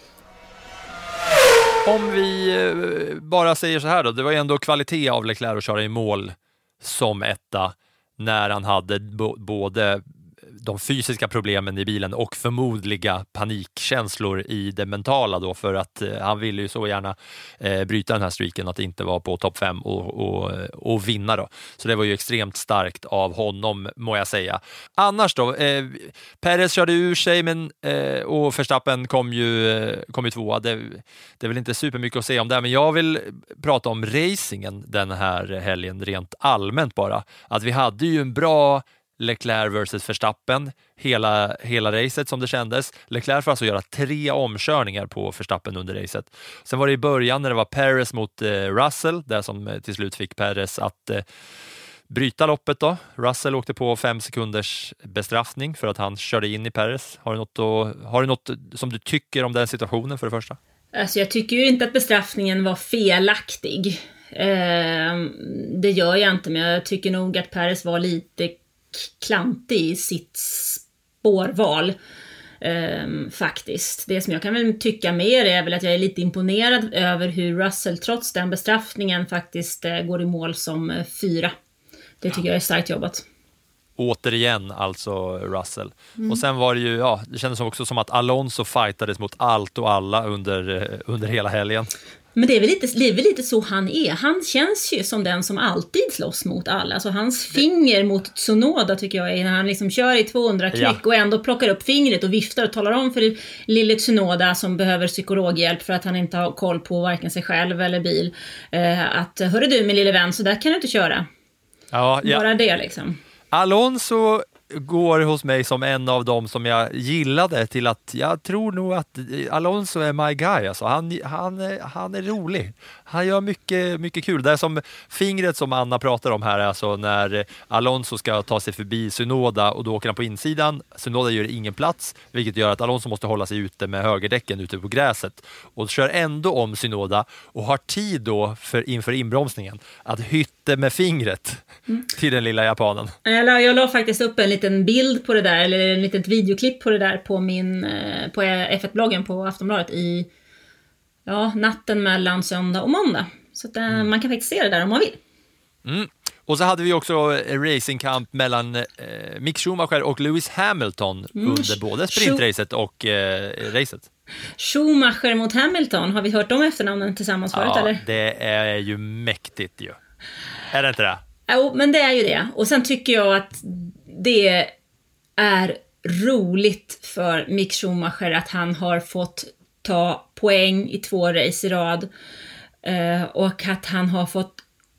Om vi eh, bara säger så här då, det var ju ändå kvalitet av Leclerc att köra i mål som etta när han hade b- både de fysiska problemen i bilen och förmodliga panikkänslor i det mentala då, för att eh, han ville ju så gärna eh, bryta den här streaken, att inte vara på topp fem och, och, och vinna då. Så det var ju extremt starkt av honom, må jag säga. Annars då, eh, Perez körde ur sig, men, eh, och Verstappen kom ju, kom ju tvåa. Det, det är väl inte supermycket att säga om det, men jag vill prata om racingen den här helgen rent allmänt bara. Att vi hade ju en bra Leclerc versus Verstappen hela, hela racet som det kändes. Leclerc får alltså göra tre omkörningar på Verstappen under racet. Sen var det i början när det var Perez mot eh, Russell, där som eh, till slut fick Perez att eh, bryta loppet då. Russell åkte på fem sekunders bestraffning för att han körde in i Perez. Har du något, att, har du något som du tycker om den situationen för det första? Alltså jag tycker ju inte att bestraffningen var felaktig. Eh, det gör jag inte, men jag tycker nog att Perez var lite klantig i sitt spårval ehm, faktiskt. Det som jag kan väl tycka mer är väl att jag är lite imponerad över hur Russell trots den bestraffningen faktiskt eh, går i mål som eh, fyra. Det tycker jag är starkt jobbat. Återigen alltså Russell. Mm. Och sen var det ju, ja, det kändes också som att Alonso fightades mot allt och alla under, under hela helgen. Men det är, väl lite, det är väl lite så han är. Han känns ju som den som alltid slåss mot alla. Alltså hans finger mot Tsunoda tycker jag är när han liksom kör i tvåhundra knyck ja. och ändå plockar upp fingret och viftar och talar om för lille Tsunoda som behöver psykologhjälp för att han inte har koll på varken sig själv eller bil. Eh, att, hörru du min lille vän, så där kan du inte köra. Ja, ja. Bara det liksom. Alonso går hos mig som en av dem som jag gillade till att jag tror nog att Alonso är my guy. Alltså han, han, han är rolig. Han gör mycket, mycket kul. Det är som fingret som Anna pratar om här, alltså när Alonso ska ta sig förbi Tsunoda och då åker han på insidan. Tsunoda gör ingen plats, vilket gör att Alonso måste hålla sig ute med högerdäcken ute på gräset och kör ändå om Tsunoda och har tid då för, inför inbromsningen att hytte med fingret mm. till den lilla japanen. Jag la, jag la faktiskt upp en liten bild på det där, eller en litet videoklipp på det där på min på F ett-bloggen på Aftonbladet i ja, natten mellan söndag och måndag. Så att, mm. man kan faktiskt se det där om man vill. Mm. Och så hade vi också racingkamp mellan eh, Mick Schumacher och Lewis Hamilton mm. under både sprintracet och eh, racet. Schumacher mot Hamilton, har vi hört de efternamnen tillsammans förut ja, eller? Det är ju mäktigt ju. Är det inte det? Jo, men det är ju det. Och sen tycker jag att det är roligt för Mick Schumacher att han har fått ta poäng i två race i rad. Eh, och att han har fått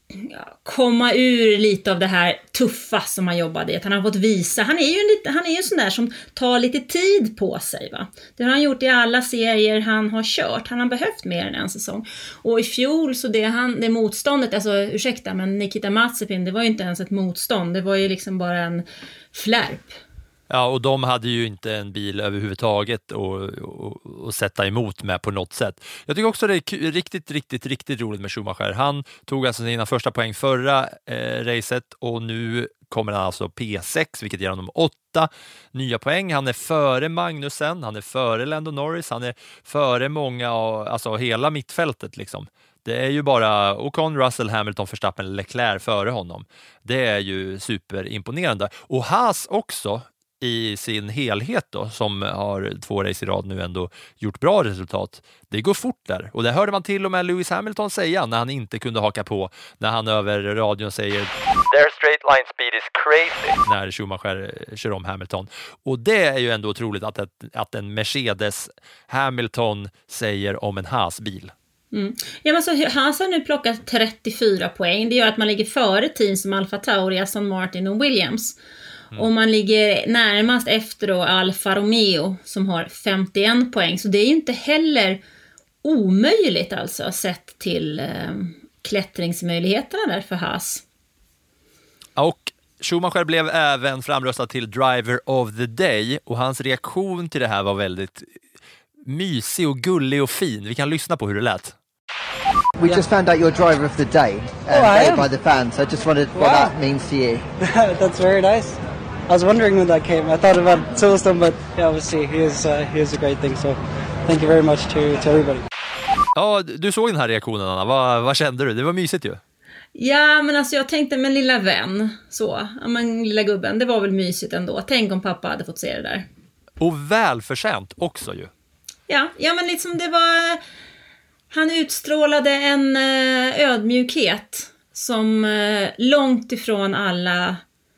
ja, komma ur lite av det här tuffa som han jobbade i. Att han har fått visa. Han är ju en, lite, han är ju en sån där som tar lite tid på sig. Va? Det har han gjort i alla serier han har kört. Han har behövt mer än en säsong. Och i fjol så det, han, det motståndet, alltså ursäkta men Nikita Mazepin, det var ju inte ens ett motstånd. Det var ju liksom bara en flärp. Ja, och de hade ju inte en bil överhuvudtaget att sätta emot med på något sätt. Jag tycker också det är riktigt, riktigt, riktigt roligt med Schumacher. Han tog alltså sina första poäng förra eh, racet och nu kommer han alltså P sex, vilket ger honom åtta nya poäng. Han är före Magnussen, han är före Lando Norris, han är före många, alltså hela mittfältet liksom. Det är ju bara Ocon, Russell, Hamilton, Verstappen, Leclerc före honom. Det är ju superimponerande. Och Haas också i sin helhet då, som har två race i rad nu ändå gjort bra resultat. Det går fort där. Och det hörde man till och med Lewis Hamilton säga när han inte kunde haka på, när han över radion säger "Their straight line speed is crazy" när Schumacher kör om Hamilton. Och det är ju ändå otroligt att, ett, att en Mercedes Hamilton säger om en Haas-bil. Mm. Ja, men så Haas har nu plockat trettiofyra poäng. Det gör att man ligger före team som Alfa Tauri, Aston Martin och Williams. Mm. Och man ligger närmast efter då Alfa Romeo som har femtioen poäng. Så det är ju inte heller omöjligt alltså sett till eh, klättringsmöjligheterna där för Haas. Och Schumacher blev även framröstad till Driver of the Day och hans reaktion till det här var väldigt mysig och gullig och fin. Vi kan lyssna på hur det lät. We just found out you're driver of the day, um, oh, voted by the fans. So I just wondered what wow. that means to you. That's very nice. I was wondering when that came. I thought about Silverstone, but yeah, obviously he is uh, he is a great thing. So thank you very much to to everybody. Ja, du såg den här reaktionen, Anna. Vad, vad kände du? Det var mysigt ju. Ja, men alltså jag tänkte, men lilla vän, så, ja, men lilla gubben, det var väl mysigt ändå. Tänk om pappa hade fått se det där. Och välförtjänt också ju. Ja, ja men liksom det var, han utstrålade en ödmjukhet som långt ifrån alla,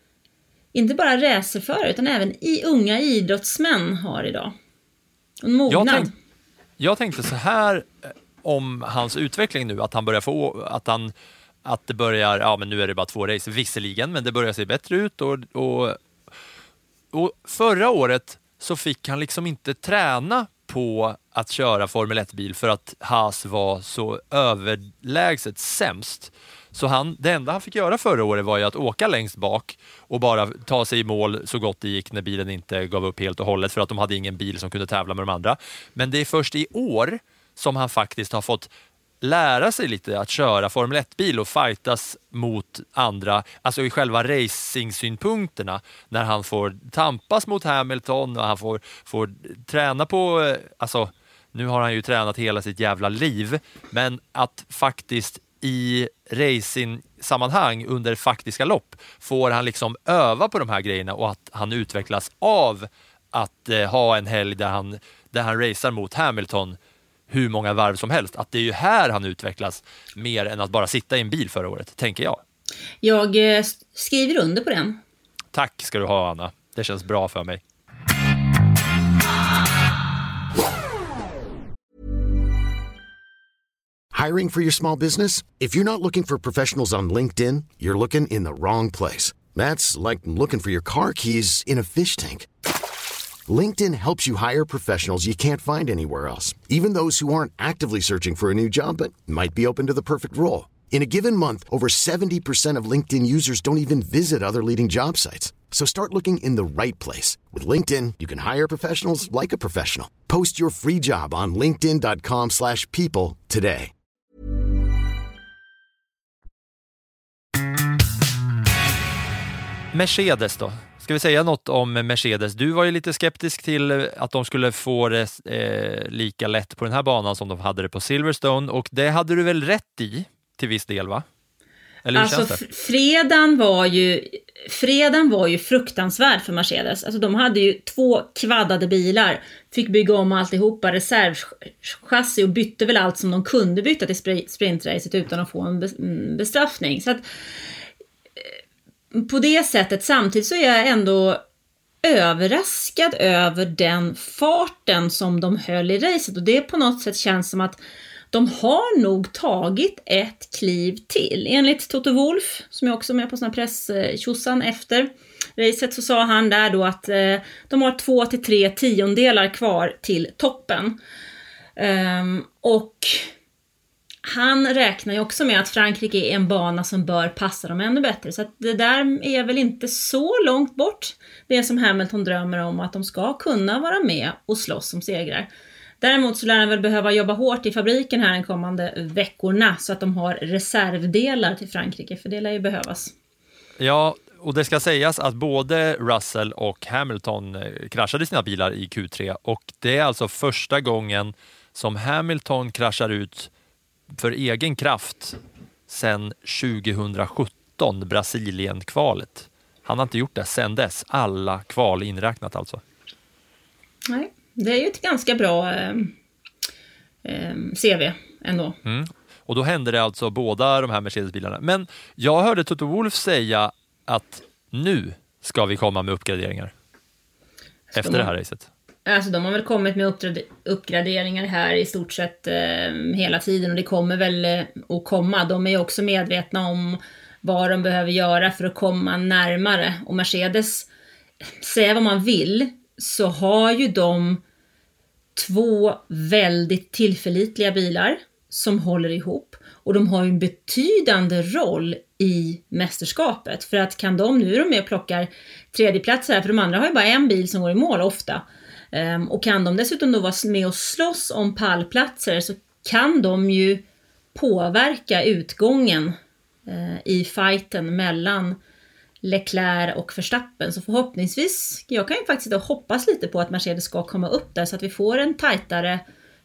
inte bara racerförare utan även i unga idrottsmän har idag. En mognad. Jag, tänk, jag tänkte så här om hans utveckling nu, att han börjar få, att han att det börjar, ja men nu är det bara två race visserligen, men det börjar se bättre ut och, och, och förra året så fick han liksom inte träna på att köra Formel ett-bil för att Haas var så överlägset sämst. Så han, det enda han fick göra förra året var ju att åka längst bak och bara ta sig i mål så gott det gick när bilen inte gav upp helt och hållet för att de hade ingen bil som kunde tävla med de andra. Men det är först i år som han faktiskt har fått lära sig lite att köra Formel ett-bil och fightas mot andra, alltså i själva racing-synpunkterna, när han får tampas mot Hamilton och han får, får träna på, alltså nu har han ju tränat hela sitt jävla liv, men att faktiskt i racing-sammanhang under faktiska lopp får han liksom öva på de här grejerna och att han utvecklas av att eh, ha en helg där han, där han racear mot Hamilton hur många varv som helst. Att det är ju här han utvecklas mer än att bara sitta i en bil förra året, tänker jag. Jag eh, skriver under på den. Tack ska du ha, Anna. Det känns bra för mig. Hiring for your small business? If you're not looking for professionals on LinkedIn, you're looking in the wrong place. That's like looking for your car keys in a fish tank. LinkedIn helps you hire professionals you can't find anywhere else, even those who aren't actively searching for a new job but might be open to the perfect role. In a given month, over seventy percent of LinkedIn users don't even visit other leading job sites. So start looking in the right place. With LinkedIn, you can hire professionals like a professional. Post your free job on linkedin dot com slash people today. Mercedes då? Ska vi säga något om Mercedes? Du var ju lite skeptisk till att de skulle få det eh, lika lätt på den här banan som de hade det på Silverstone, och det hade du väl rätt i till viss del, va? Eller hur alltså känns det? fredagen var ju fredagen var ju fruktansvärd för Mercedes. Alltså de hade ju två kvaddade bilar, fick bygga om alltihopa, reservchassi, och bytte väl allt som de kunde byta till sprintracet utan att få en bestraffning. Så att på det sättet, samtidigt så är jag ändå överraskad över den farten som de höll i racet, och det på något sätt känns som att de har nog tagit ett kliv till. Enligt Toto Wolff, som jag också är med på sån här presstjossan efter racet, så sa han där då att eh, de har två till tre tiondelar kvar till toppen. Um, och han räknar ju också med att Frankrike är en bana som bör passa dem ännu bättre. Så att det där är väl inte så långt bort. Det som Hamilton drömmer om, att de ska kunna vara med och slåss som segrar. Däremot så lär han väl behöva jobba hårt i fabriken här de kommande veckorna, så att de har reservdelar till Frankrike, för det lär ju behövas. Ja, och det ska sägas att både Russell och Hamilton kraschade sina bilar i Q tre, och det är alltså första gången som Hamilton kraschar ut för egen kraft sedan tjugohundrasjutton, Brasilien-kvalet. Han har inte gjort det sedan dess, alla kval inräknat alltså. Nej, det är ju ett ganska bra eh, eh, C V ändå. Mm. Och då hände det alltså båda de här Mercedes-bilarna. Men jag hörde Toto Wolff säga att nu ska vi komma med uppgraderingar efter det här racet. Alltså de har väl kommit med uppgraderingar här i stort sett eh, hela tiden, och det kommer väl eh, att komma. De är ju också medvetna om vad de behöver göra för att komma närmare. Och Mercedes, säga vad man vill, så har ju de två väldigt tillförlitliga bilar som håller ihop. Och de har ju en betydande roll i mästerskapet. För att kan de, nu är de med och plockar tredjeplats här, för de andra har ju bara en bil som går i mål ofta. Um, och kan de dessutom då vara med och slåss om pallplatser, så kan de ju påverka utgången uh, i fighten mellan Leclerc och Verstappen. Så förhoppningsvis, jag kan ju faktiskt hoppas lite på att Mercedes ska komma upp där, så att vi får en tajtare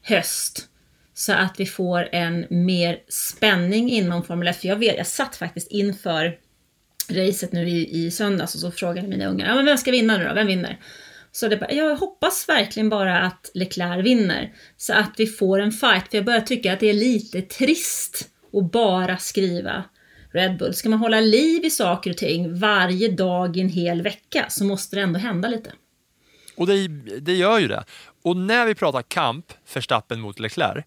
höst. Så att vi får en mer spänning inom Formel F. Jag vet, jag satt faktiskt inför racet nu i, i söndags, och så frågade mina ungar, ja men vem ska vinna nu då? Vem vinner? Så det, jag hoppas verkligen bara att Leclerc vinner, så att vi får en fight. För jag börjar tycka att det är lite trist att bara skriva Red Bull. Ska man hålla liv i saker och ting varje dag i en hel vecka, så måste det ändå hända lite. Och det, det gör ju det. Och när vi pratar kamp, Verstappen mot Leclerc,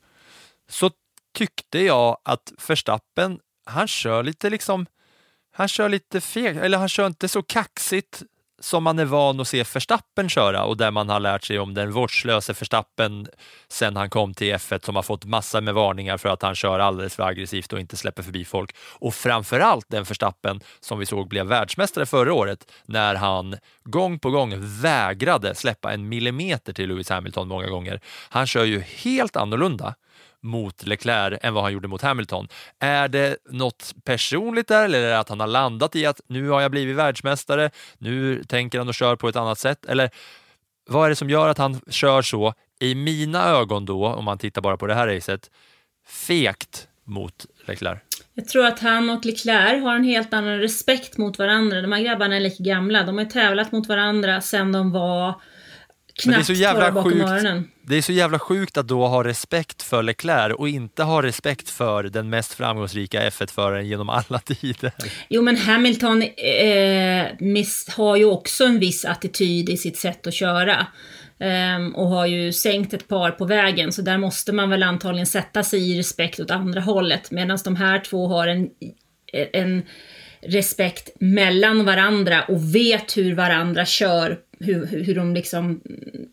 så tyckte jag att Verstappen, han kör lite liksom, han kör lite fel, eller han kör inte så kaxigt som man är van att se Verstappen köra, och där man har lärt sig om den vårdslöse Verstappen sen han kom till F ett, som har fått massor med varningar för att han kör alldeles för aggressivt och inte släpper förbi folk. Och framförallt den Verstappen som vi såg blev världsmästare förra året, när han gång på gång vägrade släppa en millimeter till Lewis Hamilton många gånger. Han kör ju helt annorlunda mot Leclerc än vad han gjorde mot Hamilton. Är det något personligt där, eller är det att han har landat i att nu har jag blivit världsmästare, nu tänker han och kör på ett annat sätt, eller vad är det som gör att han kör så, i mina ögon då, om man tittar bara på det här racet, fegt mot Leclerc? Jag tror att han och Leclerc har en helt annan respekt mot varandra. De här grabbarna är lika gamla, de har tävlat mot varandra sedan de var knappt det är så jävla bakom sjukt. öronen. Det är så jävla sjukt att då ha respekt för Leclerc och inte ha respekt för den mest framgångsrika F ett-föraren genom alla tider. Jo, men Hamilton eh, miss, har ju också en viss attityd i sitt sätt att köra. Eh, och har ju sänkt ett par på vägen. Så där måste man väl antagligen sätta sig i respekt åt andra hållet. Medan de här två har en, en respekt mellan varandra och vet hur varandra kör. Hur, hur de liksom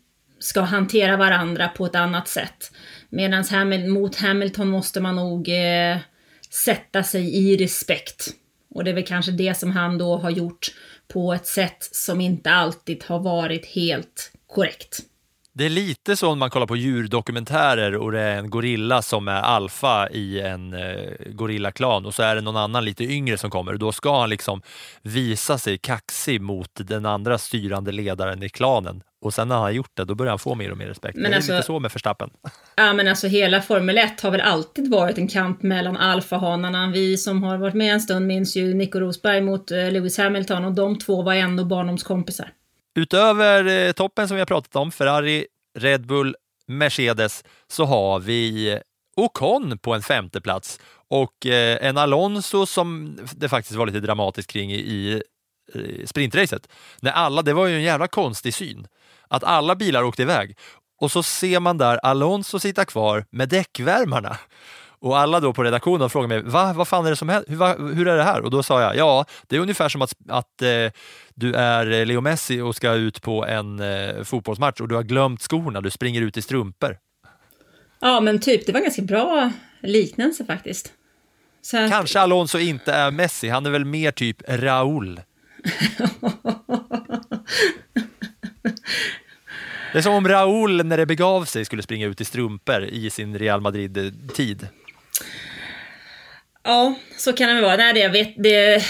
ska hantera varandra på ett annat sätt. Medan Hamil- mot Hamilton måste man nog eh, sätta sig i respekt. Och det är väl kanske det som han då har gjort på ett sätt som inte alltid har varit helt korrekt. Det är lite så när man kollar på djurdokumentärer och det är en gorilla som är alfa i en eh, gorillaklan, och så är det någon annan lite yngre som kommer, och då ska han liksom visa sig kaxig mot den andra styrande ledaren i klanen. Och sen när han har gjort det, då börjar han få mer och mer respekt. Men det är alltså, lite så med Verstappen. Ja, men alltså hela Formel ett har väl alltid varit en kamp mellan alfahanarna. Vi som har varit med en stund minns ju Nico Rosberg mot eh, Lewis Hamilton, och de två var ändå barndomskompisar. Utöver eh, toppen som vi har pratat om, Ferrari, Red Bull, Mercedes, så har vi Ocon på en femte plats och eh, en Alonso som det faktiskt var lite dramatiskt kring i, i sprintracet. När alla, det var ju en jävla konstig syn. Att alla bilar åkte iväg. och så ser man där Alonso sitta kvar med däckvärmarna. Och alla då på redaktionen frågar mig, Va, vad fan är det som händer? Hur, hur är det här? Och då sa jag, ja, det är ungefär som att, att eh, du är Leo Messi och ska ut på en eh, fotbollsmatch och du har glömt skorna, du springer ut i strumpor. Ja, men typ, det var en ganska bra liknelse faktiskt. Så att... Kanske Alonso inte är Messi, han är väl mer typ Raúl. Det är som om Raúl när det begav sig skulle springa ut i strumpor i sin Real Madrid-tid. Ja, så kan det vara. Nej, det jag vet, det...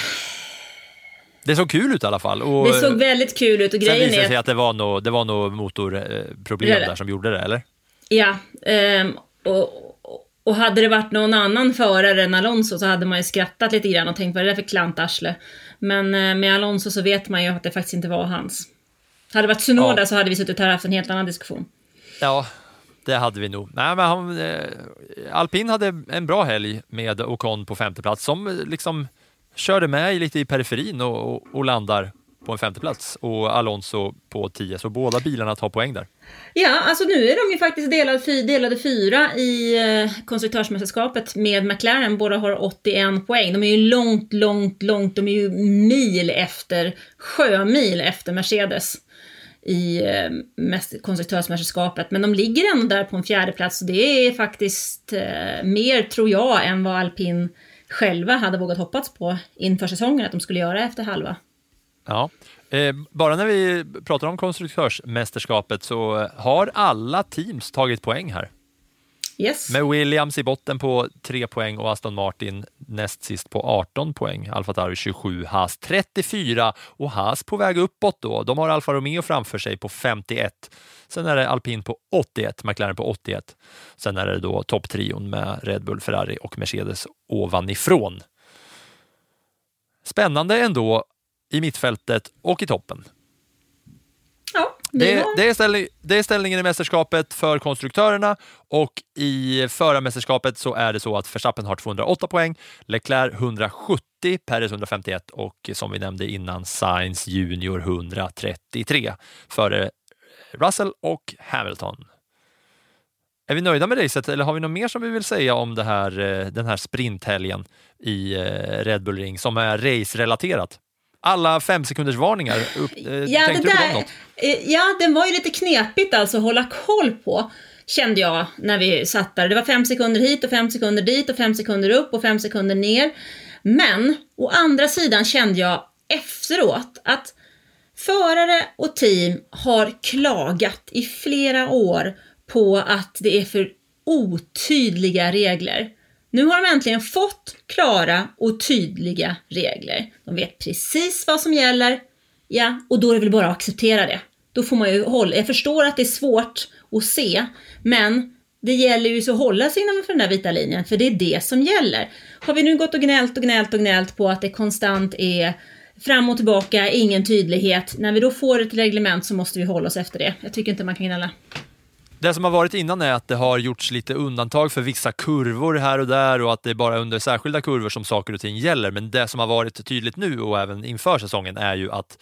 Det såg kul ut i alla fall. Och det såg väldigt kul ut. Och sen grejen visade är sig att det var något det var något motorproblem där som gjorde det, eller? Ja, um, och, och hade det varit någon annan förare än Alonso så hade man ju skrattat lite grann och tänkt, vad är det för klantarsle? Men uh, med Alonso så vet man ju att det faktiskt inte var hans. Hade det varit Tsunoda ja. Så hade vi suttit här och haft en helt annan diskussion. Ja, det hade vi nog. Nej, men han, eh, Alpin hade en bra helg med Ocon på femte plats som liksom körde med lite i periferin och, och, och landar på en femte plats och Alonso på tio. Så båda bilarna tar poäng där. Ja, alltså nu är de ju faktiskt delade, fy, delade fyra i eh, konstruktörsmästerskapet med McLaren. Båda har åttioen poäng. De är ju långt, långt, långt. De är ju mil efter, sjömil efter Mercedes i eh, konstruktörsmästerskapet. Men de ligger ändå där på en fjärde plats. Det är faktiskt eh, mer, tror jag, än vad Alpin själva hade vågat hoppats på inför säsongen att de skulle göra efter halva. Ja, eh, bara när vi pratar om konstruktörsmästerskapet så har alla teams tagit poäng här. Yes. Med Williams i botten på tre poäng och Aston Martin näst sist på arton poäng. Alfa Tauri tjugosju, Haas trettiofyra och Haas på väg uppåt då. De har Alfa Romeo framför sig på femtioett. Sen är det Alpin på åttioett, McLaren på åttioett. Sen är det då topptrion med Red Bull, Ferrari och Mercedes ovanifrån. Spännande ändå i mittfältet och i toppen. Ja, det, det, var... det, är ställning, det är ställningen i mästerskapet för konstruktörerna och i förarmästerskapet så är det så att Verstappen har tvåhundraåtta poäng, Leclerc hundrasjuttio, Perez hundrafemtioett och som vi nämnde innan Sainz Junior hundratrettiotre före Russell och Hamilton. Är vi nöjda med racet eller har vi något mer som vi vill säga om det här, den här sprinthelgen i Red Bull Ring som är race-relaterat? Alla fem sekunders varningar. Upp, eh, ja, tänkte det du på där, något? Ja, den var ju lite knepigt alltså att hålla koll på, kände jag när vi satt där. Det var fem sekunder hit och fem sekunder dit och fem sekunder upp och fem sekunder ner. Men å andra sidan kände jag efteråt att förare och team har klagat i flera år på att det är för otydliga regler. Nu har de äntligen fått klara och tydliga regler. De vet precis vad som gäller. Ja, och då är det väl bara att acceptera det. Då får man ju hålla. Jag förstår att det är svårt att se, men det gäller ju så att hålla sig innanför den där vita linjen, för det är det som gäller. Har vi nu gått och gnällt och gnällt och gnällt på att det konstant är fram och tillbaka, ingen tydlighet. När vi då får ett reglement så måste vi hålla oss efter det. Jag tycker inte man kan gnälla. Det som har varit innan är att det har gjorts lite undantag för vissa kurvor här och där och att det är bara under särskilda kurvor som saker och ting gäller. Men det som har varit tydligt nu och även inför säsongen är ju att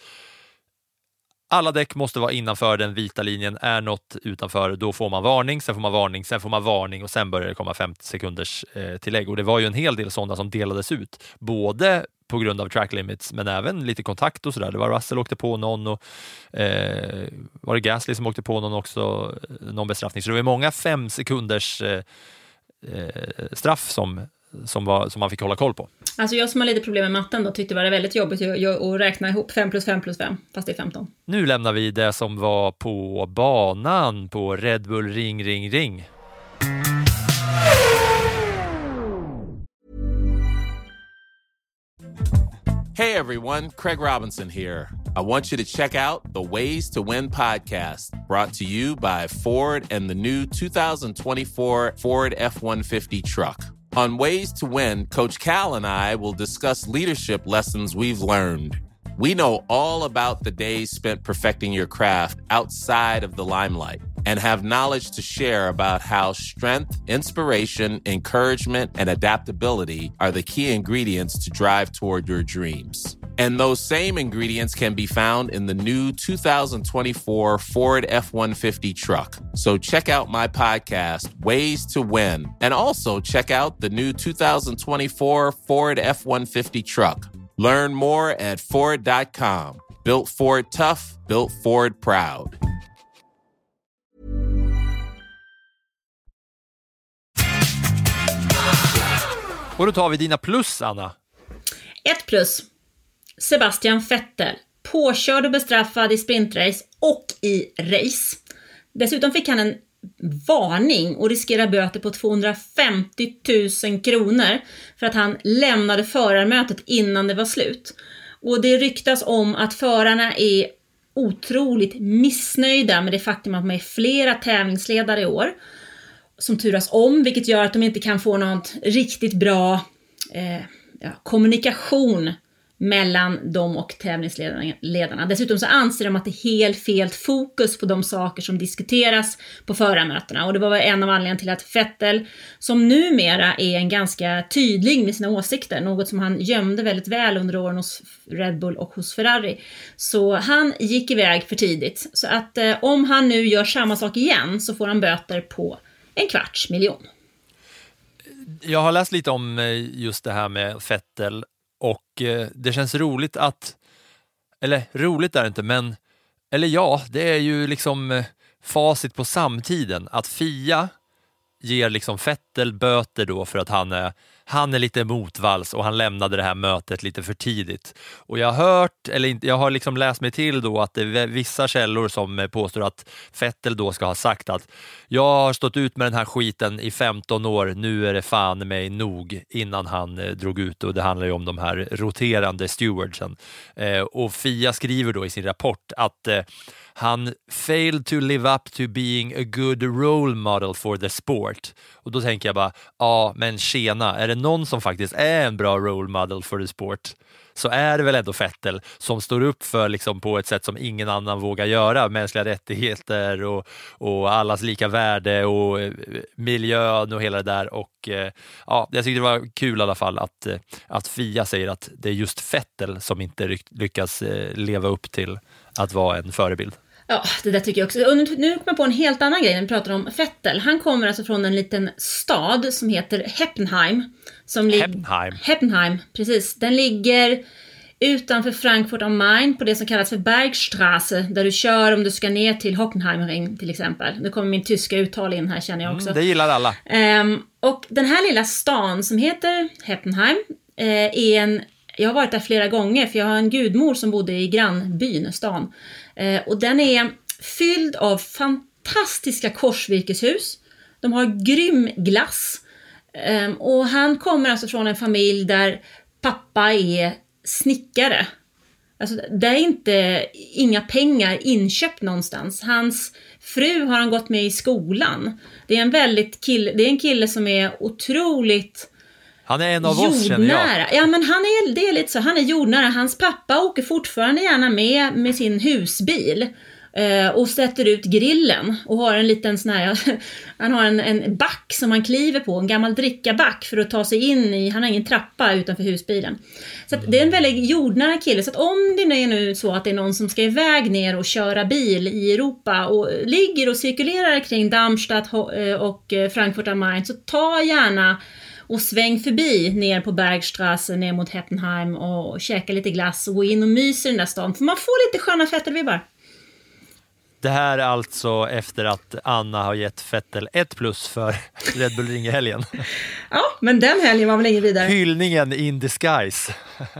alla däck måste vara innanför den vita linjen. Är något utanför, då får man varning, sen får man varning, sen får man varning och sen börjar det komma femtio sekunders eh, tillägg. Och det var ju en hel del sådana som delades ut. Både på grund av track limits men även lite kontakt och sådär. Det var Russell åkte på någon och eh, var det Gasly som åkte på någon också, någon bestraffning. Så det var många fem sekunders eh, straff som, som, var, som man fick hålla koll på. Alltså jag som har lite problem med matten då tyckte det var väldigt jobbigt att, att räkna ihop fem plus fem plus fem, fast det är femton. Nu lämnar vi det som var på banan på Red Bull Ring, Ring, Ring. Hey everyone, Craig Robinson here. I want you to check out the Ways to Win podcast, brought to you by Ford and the new two thousand twenty-four Ford F one fifty truck. On Ways to Win, Coach Cal and I will discuss leadership lessons we've learned. We know all about the days spent perfecting your craft outside of the limelight and have knowledge to share about how strength, inspiration, encouragement, and adaptability are the key ingredients to drive toward your dreams. And those same ingredients can be found in the new two thousand twenty-four Ford F one fifty truck. So check out my podcast, Ways to Win, and also check out the new two thousand twenty-four Ford F one fifty truck. Learn more at Ford dot com. Built Ford tough, built Ford proud. Och då tar vi dina plus, Anna. Ett plus. Sebastian Vettel. Påkörd och bestraffad i sprintrace och i race. Dessutom fick han en varning och riskerar böter på tvåhundrafemtio tusen kronor för att han lämnade förarmötet innan det var slut. Och det ryktas om att förarna är otroligt missnöjda med det faktum att de är flera tävlingsledare i år som turas om, vilket gör att de inte kan få något riktigt bra eh, ja, kommunikation mellan dem och tävlingsledarna. Dessutom så anser de att det är helt fel fokus på de saker som diskuteras på förarmötena. Och det var en av anledningarna till att Vettel, som numera är en ganska tydlig med sina åsikter, något som han gömde väldigt väl under åren hos Red Bull och hos Ferrari. Så han gick iväg för tidigt. Så att eh, om han nu gör samma sak igen så får han böter på en kvarts miljon. Jag har läst lite om just det här med Vettel. Och eh, det känns roligt att, eller roligt är det inte, men, eller ja, det är ju liksom eh, facit på samtiden. Att F I A ger liksom Vettel böter då för att han är, han är lite motvalls och han lämnade det här mötet lite för tidigt. Och jag har hört, eller inte, jag har liksom läst mig till då att det är vissa källor som påstår att Vettel då ska ha sagt att jag har stått ut med den här skiten i femton år, nu är det fan mig nog, innan han eh, drog ut. Och det handlar ju om de här roterande stewardsen. Eh, och F I A skriver då i sin rapport att eh, han failed to live up to being a good role model for the sport. Och då tänker jag bara, ja men tjena, är det någon som faktiskt är en bra role model for the sport, så är det väl ändå Vettel som står upp för liksom på ett sätt som ingen annan vågar göra. Mänskliga rättigheter och, och allas lika värde och miljön och hela det där. Och ja, jag tyckte det var kul i alla fall att, att F I A säger att det är just Vettel som inte lyckas leva upp till att vara en förebild. Ja, det där tycker jag också. Och nu, nu kommer jag på en helt annan grej när vi pratar om Vettel. Han kommer alltså från en liten stad som heter Heppenheim. Som Heppenheim. Lig- Heppenheim, precis. Den ligger utanför Frankfurt am Main på det som kallas för Bergstraße. Där du kör om du ska ner till Hockenheimring till exempel. Nu kommer min tyska uttal in här, känner jag också. Mm, det gillar alla. Um, och den här lilla stan som heter Heppenheim uh, är en... Jag har varit där flera gånger för jag har en gudmor som bodde i grannbyn, stan. Eh, och den är fylld av fantastiska korsvirkeshus. De har grym glass. Eh, och han kommer alltså från en familj där pappa är snickare. Alltså det är inte inga pengar inköpt någonstans. Hans fru har han gått med i skolan. Det är en väldigt kille, det är en kille som är otroligt... Han är en av oss, känner jag. Ja, men han är, det är lite så. Han är jordnära. Hans pappa åker fortfarande gärna med med sin husbil eh, och sätter ut grillen och har en liten sån här, han har en, en back som han kliver på, en gammal drickaback för att ta sig in i, han har ingen trappa utanför husbilen. Så att det är en väldigt jordnära kille. Så att om det är nu så att det är någon som ska iväg ner och köra bil i Europa och ligger och cirkulerar kring Darmstadt och Frankfurt am Main, så ta gärna och sväng förbi ner på Bergstraße, ner mot Heppenheim och käka lite glass och gå in och mysa i den där stan. För man får lite sköna Vettel-vibbar. Det här är alltså efter att Anna har gett Vettel ett plus för Red Bull Ring i helgen. Ja, men den helgen var väl ingen vidare. Hyllningen in disguise.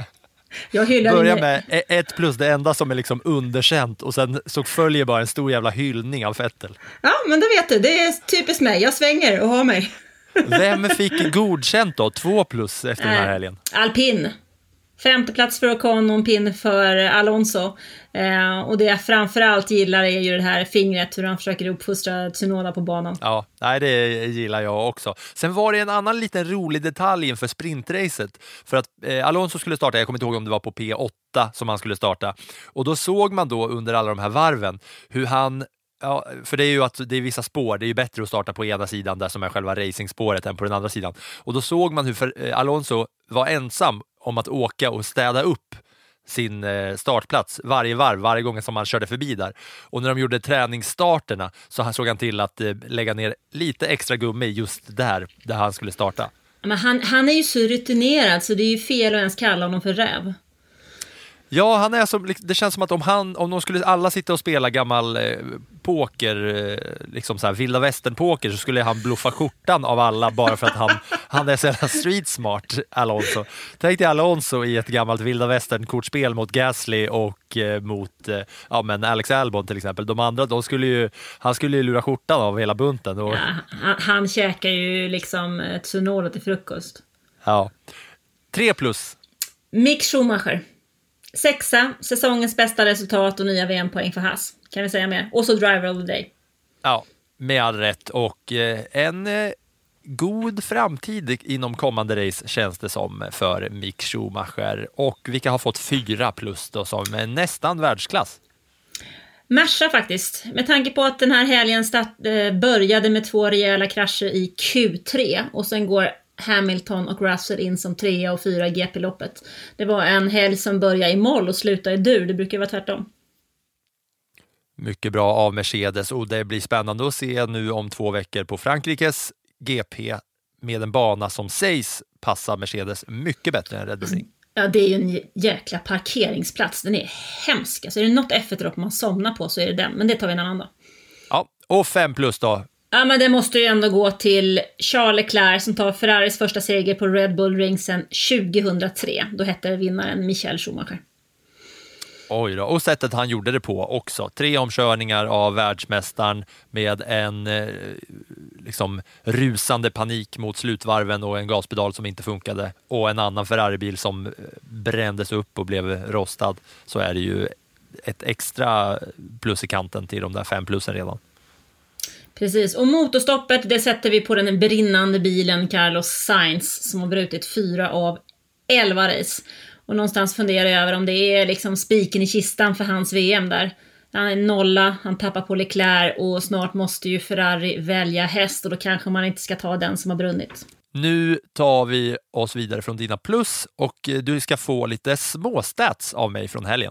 Jag hyllar Börja ingen... med ett plus, det enda som är liksom underkänt, och sen så följer bara en stor jävla hyllning av Vettel. Ja, men det vet du. Det är typiskt mig. Jag svänger och har mig. Vem fick godkänt då? Två plus efter den här helgen. Alpin. Femte plats för Ocon och en pin för Alonso. Eh, och det jag framförallt gillar är ju det här fingret, hur han försöker uppfostra Tsunoda på banan. Ja, nej, det gillar jag också. Sen var det en annan liten rolig detalj inför sprintracet. För att eh, Alonso skulle starta, jag kommer inte ihåg om det var på P åtta som han skulle starta. Och då såg man då under alla de här varven hur han... Ja, för det är ju att det är vissa spår, det är ju bättre att starta på ena sidan där som är själva racingspåret än på den andra sidan. Och då såg man hur för Alonso var ensam om att åka och städa upp sin startplats varje varv, varje gång som han körde förbi där. Och när de gjorde träningsstarterna så såg han till att lägga ner lite extra gummi just där, där han skulle starta. Men han, han är ju så rutinerad så det är ju fel att ens kalla honom för räv. Ja, han är som, det känns som att om han om de skulle alla sitta och spela gammal eh, poker, eh, liksom så här vilda västern poker, så skulle han bluffa skjortan av alla bara för att han han är så jävla street smart, Alonso. Tänk dig Alonso i ett gammalt vilda västern kortspel mot Gasly och eh, mot eh, ja men Alex Albon till exempel. De andra, de skulle ju han skulle ju lura skjortan av hela bunten och... ja, han, han käkar ju liksom Tsunoda till frukost. Ja. Tre plus. Mick Schumacher. Sexa, säsongens bästa resultat och nya V M-poäng för Haas. Kan vi säga mer? Och så driver of the day. Ja, med all rätt. Och eh, en eh, god framtid inom kommande race känns det som för Mick Schumacher. Och vilka har fått fyra plus då som är nästan världsklass. Merca faktiskt. Med tanke på att den här helgen start, eh, började med två rejäla krascher i Q tre. Och sen går Hamilton och Russell in som trea och fyra i G P-loppet. Det var en helg som började i moll och slutade i dur. Det brukar vara tvärtom. Mycket bra av Mercedes och det blir spännande att se nu om två veckor på Frankrikes G P med en bana som sägs passa Mercedes mycket bättre än Red Bull Ring. Ja, det är ju en jäkla parkeringsplats. Den är hemsk. Alltså, är det något F ett man somnar på så är det den. Men det tar vi en annan dag. Ja, och fem plus då. Ja, men det måste ju ändå gå till Charles Leclerc som tar Ferraris första seger på Red Bull Ring sedan tjugohundratre. Då hette vinnaren Michael Schumacher. Oj då, och sättet han gjorde det på också. Tre omkörningar av världsmästaren med en eh, liksom rusande panik mot slutvarven och en gaspedal som inte funkade och en annan Ferrari-bil som brändes upp och blev rostad. Så är det ju ett extra plus i kanten till de där fem plusen redan. Precis, och motorstoppet det sätter vi på den brinnande bilen Carlos Sainz som har brutit fyra av elva race. Och någonstans funderar jag över om det är liksom spiken i kistan för hans V M där. Han är nolla, han tappar på Leclerc och snart måste ju Ferrari välja häst och då kanske man inte ska ta den som har brunnit. Nu tar vi oss vidare från dina plus och du ska få lite små stats av mig från helgen.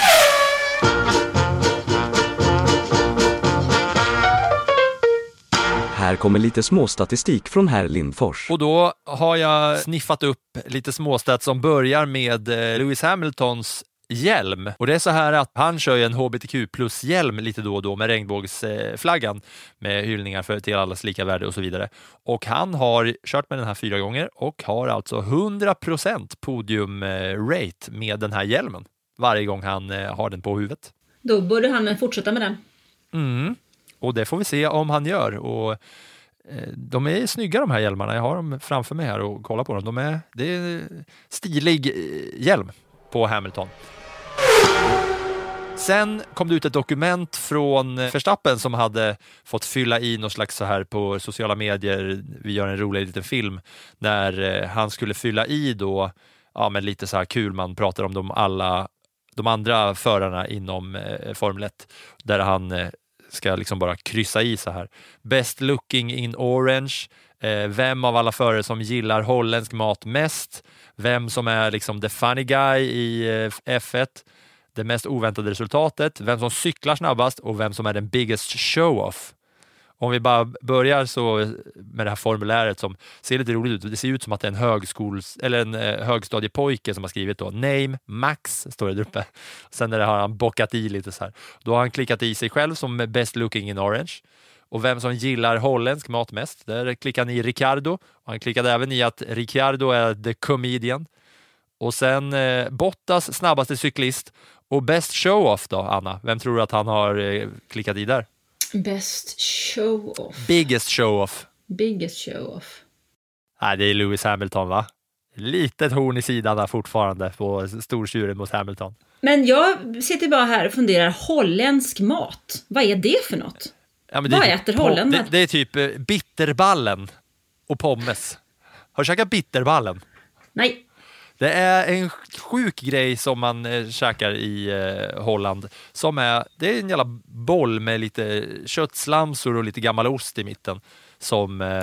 Här kommer lite småstatistik från herr Lindfors. Och då har jag sniffat upp lite småstats som börjar med Lewis Hamiltons hjälm. Och det är så här att han kör en H B T Q plus hjälm lite då och då med regnbågsflaggan med hyllningar för till allas lika värde och så vidare. Och han har kört med den här fyra gånger och har alltså hundra procent podium-rate med den här hjälmen varje gång han har den på huvudet. Då borde han fortsätta med den. Mm. Och det får vi se om han gör. Och eh, de är snygga de här hjälmarna. Jag har dem framför mig här och kollar på dem. De är, det är stilig hjälm på Hamilton. Sen kom det ut ett dokument från Verstappen som hade fått fylla i något slags så här på sociala medier. Vi gör en rolig liten film när eh, han skulle fylla i då, ja men lite så här kul, man pratar om de alla de andra förarna inom eh, Formel ett där han eh, ska liksom bara kryssa i så här. Best looking in orange. Eh, vem av alla förare som gillar holländsk mat mest. Vem som är liksom the funny guy i eh, F ett. Det mest oväntade resultatet. Vem som cyklar snabbast och vem som är den biggest show-off. Om vi bara börjar så med det här formuläret som ser lite roligt ut. Det ser ut som att det är en högskols eller en eh, högstadiepojke som har skrivit då name Max står det där uppe. Sen där har han bockat i lite så här. Då har han klickat i sig själv som best looking in orange. Och vem som gillar holländsk mat mest, där klickar han i Ricardo. Och han klickade även i att Ricardo är the comedian. Och sen eh, Bottas snabbaste cyklist och best show-off då, Anna. Vem tror du att han har eh, klickat i där? Best show-off. Biggest show-off. Biggest show-off. Nej, det är Lewis Hamilton, va? Litet horn i sidan där fortfarande på stortjuren mot Hamilton. Men jag sitter bara här och funderar, holländsk mat. Vad är det för något? Ja, men Vad det äter typ, holländare? Det, det är typ bitterballen och pommes. Har du käkat bitterballen? Nej. Det är en sjuk grej som man eh, käkar i eh, Holland. Som är, det är en jävla boll med lite köttslamsor och lite gammal ost i mitten. Som, eh,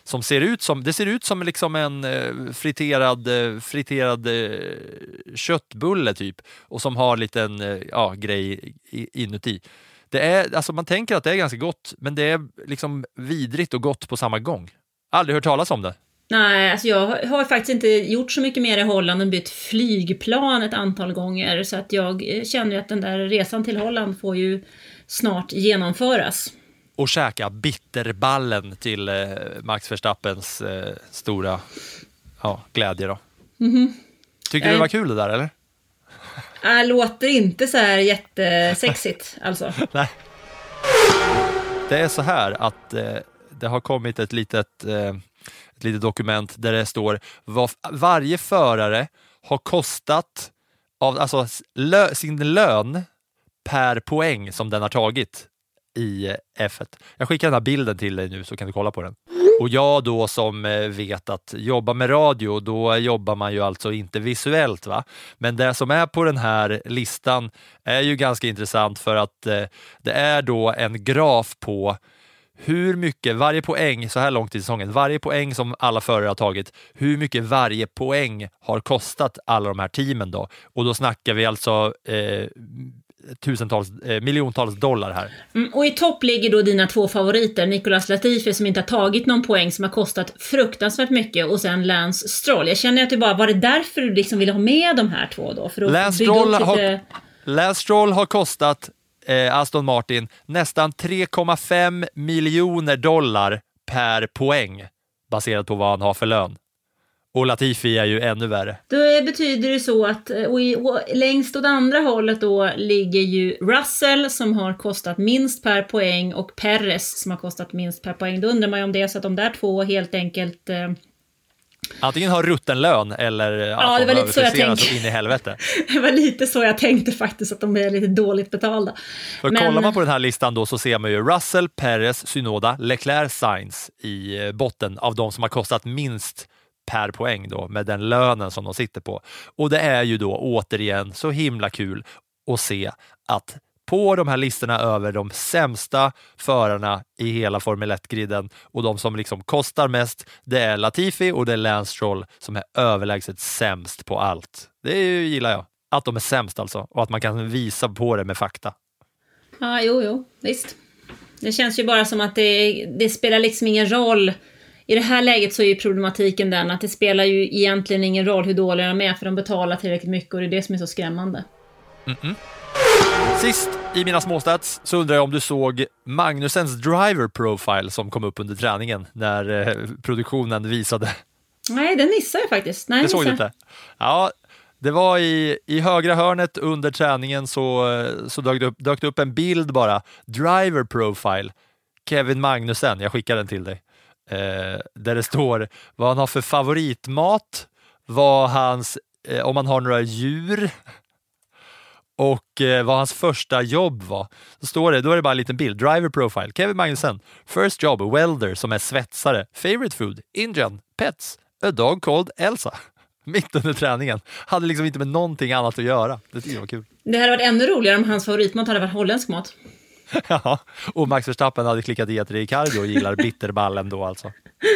som ser ut som, det ser ut som liksom en eh, friterad, eh, friterad eh, köttbulle typ, och som har liten eh, ja, grej i, inuti. Det är, alltså man tänker att det är ganska gott, men det är liksom vidrigt och gott på samma gång. Aldrig hört talas om det. Nej, alltså jag har faktiskt inte gjort så mycket mer i Holland än bytt flygplan ett antal gånger, så att jag känner att den där resan till Holland får ju snart genomföras. Och käka bitterballen till eh, Max Verstappens eh, stora ja, glädje då. Mm-hmm. Tycker du det var kul det där, eller? Det låter inte så här jättesexigt alltså. Nej. Det är så här att eh, det har kommit ett litet, eh, ett litet dokument där det står vad varje förare har kostat av alltså lö, sin lön per poäng som den har tagit i F ett. Jag skickar den här bilden till dig nu så kan du kolla på den. Och jag då som vet att jobba med radio, då jobbar man ju alltså inte visuellt va. Men det som är på den här listan är ju ganska intressant för att eh, det är då en graf på hur mycket varje poäng så här långt i säsongen, varje poäng som alla förare har tagit, hur mycket varje poäng har kostat alla de här teamen då. Och då snackar vi alltså eh, tusentals, eh, miljontals dollar här. Mm, och i topp ligger då dina två favoriter, Nicolas Latifi som inte har tagit någon poäng, som har kostat fruktansvärt mycket, och sen Lance Stroll. Jag känner att det bara, var det därför du liksom ville ha med de här två då? För att Lance Stroll, lite... har, Lance Stroll har kostat eh, Aston Martin nästan tre komma fem miljoner dollar per poäng baserat på vad han har för lön. Och Latifi är ju ännu värre. Då betyder det så att och i, och längst åt andra hållet då ligger ju Russell som har kostat minst per poäng och Perez som har kostat minst per poäng. Då undrar man ju om det är så att de där två helt enkelt... Eh... Antingen har rutten lön eller ja, att det var de lite så jag tänkte. Så in i helvete. Det var lite så jag tänkte faktiskt, att de är lite dåligt betalda. För Men... kollar man på den här listan då så ser man ju Russell, Perez, Tsunoda, Leclerc, Sainz i botten av de som har kostat minst per poäng då, med den lönen som de sitter på. Och det är ju då återigen så himla kul att se att på de här listorna över de sämsta förarna i hela Formel ett-griden och de som liksom kostar mest, det är Latifi och det är Lance Stroll som är överlägset sämst på allt. Det gillar jag. Att de är sämst alltså, och att man kan visa på det med fakta. Ja, jo, jo, visst. Det känns ju bara som att det, det spelar liksom ingen roll. I det här läget så är ju problematiken den att det spelar ju egentligen ingen roll hur dåliga de är, för de betalar tillräckligt mycket, och det är det som är så skrämmande. Mm-mm. Sist i mina småstats så undrar jag om du såg Magnusens driver profile som kom upp under träningen när eh, produktionen visade. Nej, den missade jag faktiskt. Nej, det såg du inte? Ja, det var i, i högra hörnet under träningen så, så dök, det upp, dök det upp en bild bara. Driver profile. Kevin Magnussen, jag skickar den till dig. Eh, där det står vad han har för favoritmat, vad hans, eh, om han har några djur och eh, vad hans första jobb var. Så står det, då är det bara en liten bild. Driver profile, Kevin Magnussen. First job, welder som är svetsare. Favorite food, Indian, pets, a dog called Elsa. Mitt under träningen. Hade liksom inte med någonting annat att göra. Det tycker jag var kul. Det hade varit ännu roligare om hans favoritmat hade varit holländsk mat. Ja, och Max Verstappen hade klickat i att Ricardo gillar bitterballen då alltså.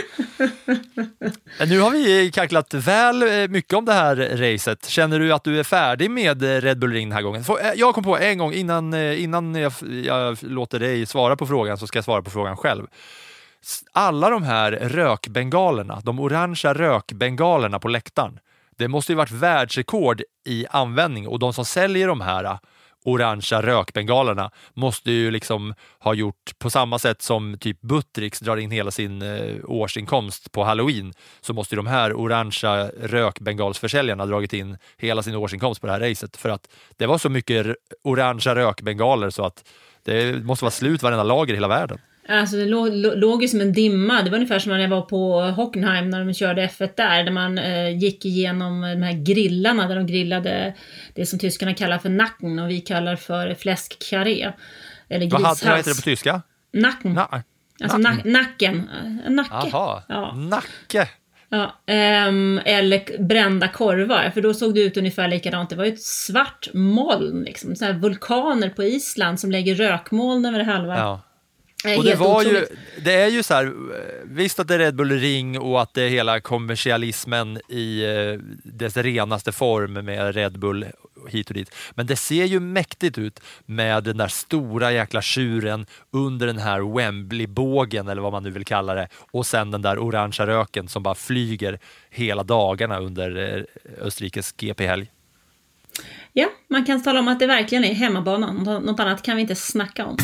Nu har vi kacklat väl mycket om det här racet. Känner du att du är färdig med Red Bull Ring den här gången? Jag kom på en gång innan, innan jag, jag låter dig svara på frågan, så ska jag svara på frågan själv. Alla de här rökbengalerna, de orangea rökbengalerna på läktaren, det måste ju varit världsrekord i användning, och de som säljer de här orangea rökbengalerna måste ju liksom ha gjort på samma sätt som typ Buttricks drar in hela sin eh, årsinkomst på Halloween, så måste ju de här orangea rökbengalsförsäljarna dragit in hela sin årsinkomst på det här racet, för att det var så mycket r- orangea rökbengaler så att det måste vara slut varenda lager i hela världen. Alltså det låg, låg ju som en dimma. Det var ungefär som när jag var på Hockenheim när de körde F ett där, där man eh, gick igenom de här grillarna där de grillade det som tyskarna kallar för nacken och vi kallar för fläskkarré eller grishals. Vad heter det på tyska? Nacken. Na- alltså na- nacken. Nacke. Jaha, ja. Nacke. Ja, um, eller brända korvar, för då såg det ut ungefär likadant. Det var ju ett svart moln liksom, så här vulkaner på Island som lägger rökmoln över halva. Ja. Och det, var ju, det är ju så här, visst att det är Red Bull Ring och att det är hela kommersialismen i dess renaste form med Red Bull hit och dit. Men det ser ju mäktigt ut med den där stora jäkla tjuren under den här Wembley-bågen eller vad man nu vill kalla det. Och sen den där orangea röken som bara flyger hela dagarna under Österrikes G P-helg. Ja, man kan tala om att det verkligen är hemmabanan. Något annat kan vi inte snacka om.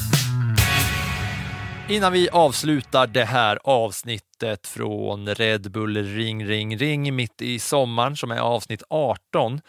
Innan vi avslutar det här avsnittet från Red Bull Ring, Ring, Ring mitt i sommaren som är avsnitt arton,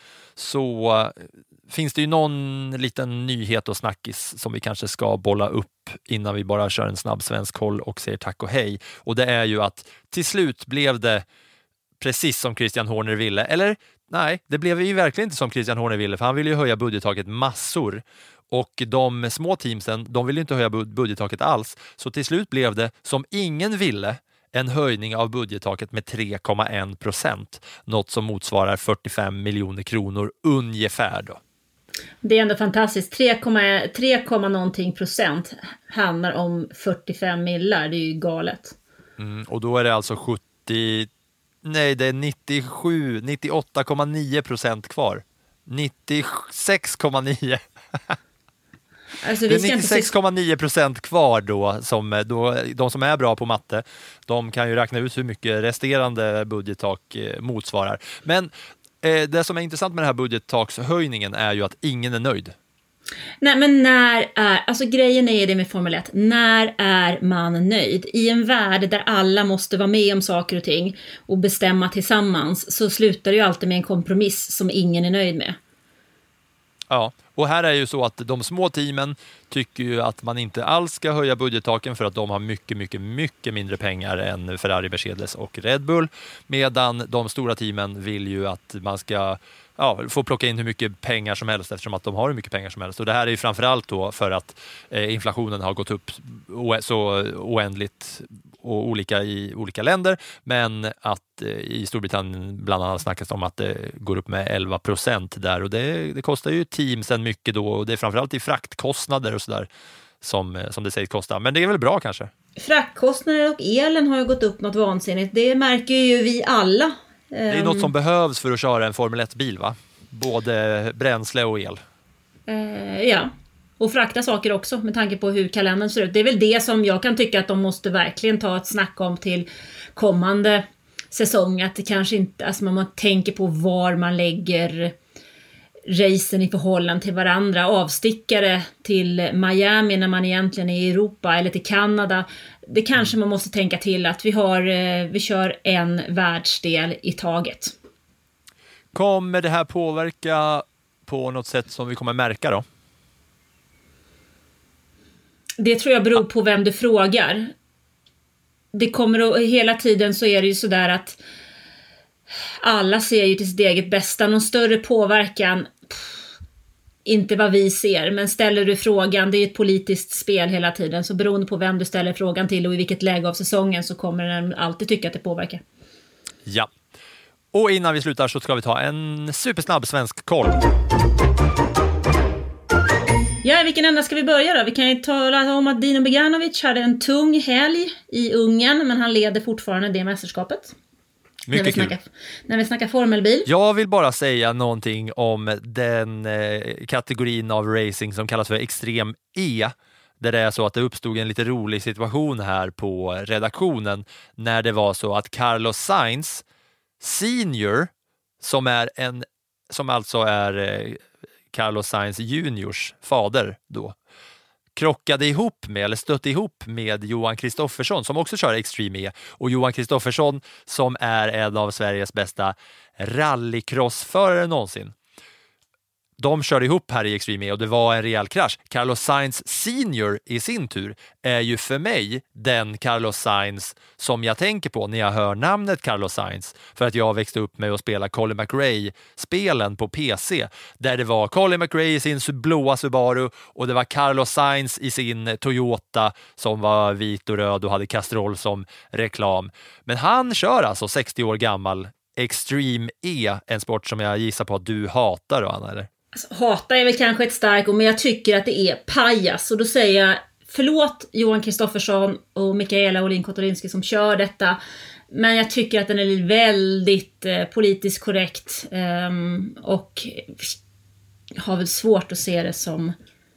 så finns det ju någon liten nyhet och snackis som vi kanske ska bolla upp innan vi bara kör en snabb svensk koll och säger tack och hej. Och det är ju att till slut blev det precis som Christian Horner ville. Eller nej, det blev ju verkligen inte som Christian Horner ville, för han ville ju höja budgettaket massor. Och de små teamsen, de ville inte höja budgettaket alls. Så till slut blev det, som ingen ville, en höjning av budgettaket med tre komma en procent. Något som motsvarar fyrtiofem miljoner kronor ungefär då. Det är ändå fantastiskt. tre komma någonting procent handlar om fyrtiofem millar. Det är ju galet. Mm, och då är det alltså sjuttio... Nej, det är nittiosju, nittioåtta komma nio procent kvar. nittiosex komma nio. Alltså, det är nittiosex komma nio procent kvar då, som då, de som är bra på matte, de kan ju räkna ut hur mycket resterande budgettak motsvarar. Men eh, det som är intressant med den här budgettakshöjningen är ju att ingen är nöjd. Nej, men när är, alltså grejen är det med Formel ett, när är man nöjd? I en värld där alla måste vara med om saker och ting och bestämma tillsammans, så slutar det ju alltid med en kompromiss som ingen är nöjd med. Ja, och här är ju så att de små teamen tycker ju att man inte alls ska höja budgettaken för att de har mycket, mycket, mycket mindre pengar än Ferrari, Mercedes och Red Bull. Medan de stora teamen vill ju att man ska ja, få plocka in hur mycket pengar som helst eftersom att de har hur mycket pengar som helst. Och det här är ju framförallt då för att eh, inflationen har gått upp o- så oändligt och olika i olika länder, men att eh, i Storbritannien bland annat snackas om att det går upp med elva procent där, och det, det kostar ju teamsen mycket då, och det är framförallt i fraktkostnader och sådär som, som det sägs kosta. Men det är väl bra kanske? Fraktkostnader och elen har ju gått upp något vansinnigt. Det märker ju vi alla. Det är något som behövs för att köra en Formel ett-bil, va? Både bränsle och el. Uh, ja, och frakta saker också med tanke på hur kalendern ser ut. Det är väl det som jag kan tycka att de måste verkligen ta ett snack om till kommande säsong. Att det kanske inte, alltså man tänker på var man lägger racen i förhållande till varandra. Avstickare till Miami när man egentligen är i Europa eller till Kanada. Det kanske man måste tänka till att vi, har, vi kör en världsdel i taget. Kommer det här påverka på något sätt som vi kommer märka då? Det tror jag beror på vem du frågar. Det kommer att, hela tiden så är det ju sådär att alla ser ju till sitt eget bästa. Någon större påverkan, pff, inte vad vi ser. Men ställer du frågan, det är ett politiskt spel hela tiden. Så beroende på vem du ställer frågan till och i vilket läge av säsongen så kommer den alltid tycka att det påverkar. Ja. Och innan vi slutar så ska vi ta en supersnabb svensk koll. Ja, vilken ända ska vi börja då? Vi kan ju tala om att Dino Beganovic hade en tung helg i Ungern, men han leder fortfarande det mästerskapet. Mycket när vi snackar, kul. När vi snackar formelbil. Jag vill bara säga någonting om den eh, kategorin av racing som kallas för Extrem E. Där det är så att det uppstod en lite rolig situation här på redaktionen när det var så att Carlos Sainz Senior, som är en som alltså är eh, Carlos Sainz Juniors fader då, krockade ihop med, eller stötte ihop med Johan Kristoffersson som också kör Extreme E. Och Johan Kristoffersson som är en av Sveriges bästa rallycrossförare någonsin. De körde ihop här i Extreme E och det var en rejäl krasch. Carlos Sainz Senior i sin tur är ju för mig den Carlos Sainz som jag tänker på när jag hör namnet Carlos Sainz. För att jag växte upp med att spela Colin McRae-spelen på P C. Där det var Colin McRae i sin blåa Subaru och det var Carlos Sainz i sin Toyota som var vit och röd och hade Castrol som reklam. Men han kör alltså sextio år gammal Extreme E, en sport som jag gissar på att du hatar då, Anna, eller? Alltså, hata är väl kanske ett starkt ord, men jag tycker att det är pajas. Och då säger jag förlåt Johan Kristoffersson och Mikaela Olin Kotolinski som kör detta. Men jag tycker att den är väldigt eh, politiskt korrekt. Eh, och har väl svårt att se det som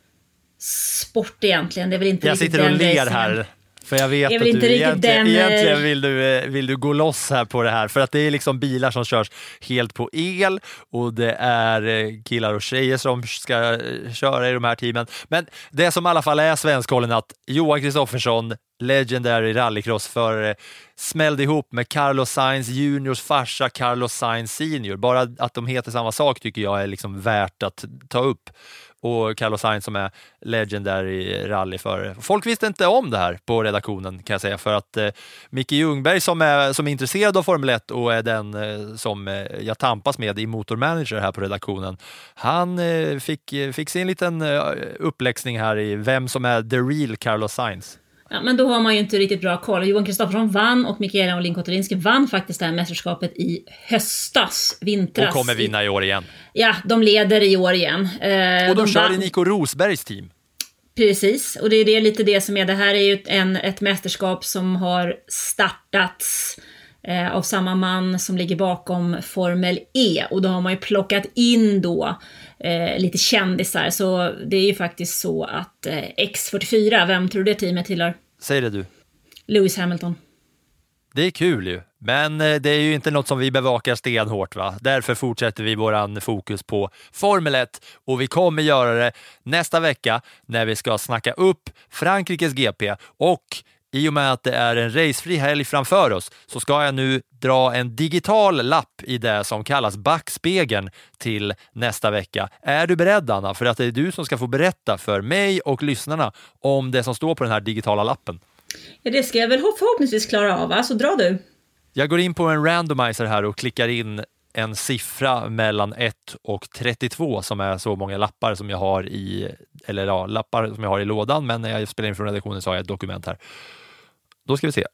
sport egentligen. Det är väl inte jag sitter och ler här. För jag vet att du egentligen, egentligen vill, du, vill du gå loss här på det här. För att det är liksom bilar som körs helt på el. Och det är killar och tjejer som ska köra i de här teamen. Men det som i alla fall är svenskkollen att Johan Kristoffersson, legendary rallycross för smällde ihop med Carlos Sainz juniors farsa Carlos Sainz senior. Bara att de heter samma sak tycker jag är liksom värt att ta upp. Och Carlos Sainz som är legendary rally för. Folk visste inte om det här på redaktionen kan jag säga för att eh, Micke Ljungberg som är, som är intresserad av Formel ett och är den eh, som eh, jag tampas med i motormanager här på redaktionen. Han eh, fick, fick sin liten eh, uppläxning här i vem som är the real Carlos Sainz. Ja, men då har man ju inte riktigt bra koll. Johan Kristoffersson vann och Mikaela Olin Kotolinski vann faktiskt det här mästerskapet i höstas, vintras. Och kommer vinna i år igen. Ja, de leder i år igen. Eh, och de, de kör vann... i Nico Rosbergs team. Precis, och det är det, lite det som är, det här är ju en, ett mästerskap som har startats eh, av samma man som ligger bakom Formel E. Och då har man ju plockat in då eh, lite kändisar. Så det är ju faktiskt så att eh, X fyrtiofyra, vem tror du det teamet tillhör? Säg det du. Lewis Hamilton. Det är kul ju, men det är ju inte något som vi bevakar stenhårt va. Därför fortsätter vi våran fokus på Formel ett och vi kommer göra det nästa vecka när vi ska snacka upp Frankrikes G P och i och med att det är en racefri helg framför oss så ska jag nu dra en digital lapp i det som kallas backspegeln till nästa vecka. Är du beredd Anna? För att det är du som ska få berätta för mig och lyssnarna om det som står på den här digitala lappen. Ja, det ska jag väl förhoppningsvis klara av, va? Så dra du. Jag går in på en randomizer här och klickar in en siffra mellan ett och trettiotvå som är så många lappar som jag har i, eller ja, lappar som jag har i lådan, men när jag spelar in från redaktionen så har jag ett dokument här. Då ska vi se.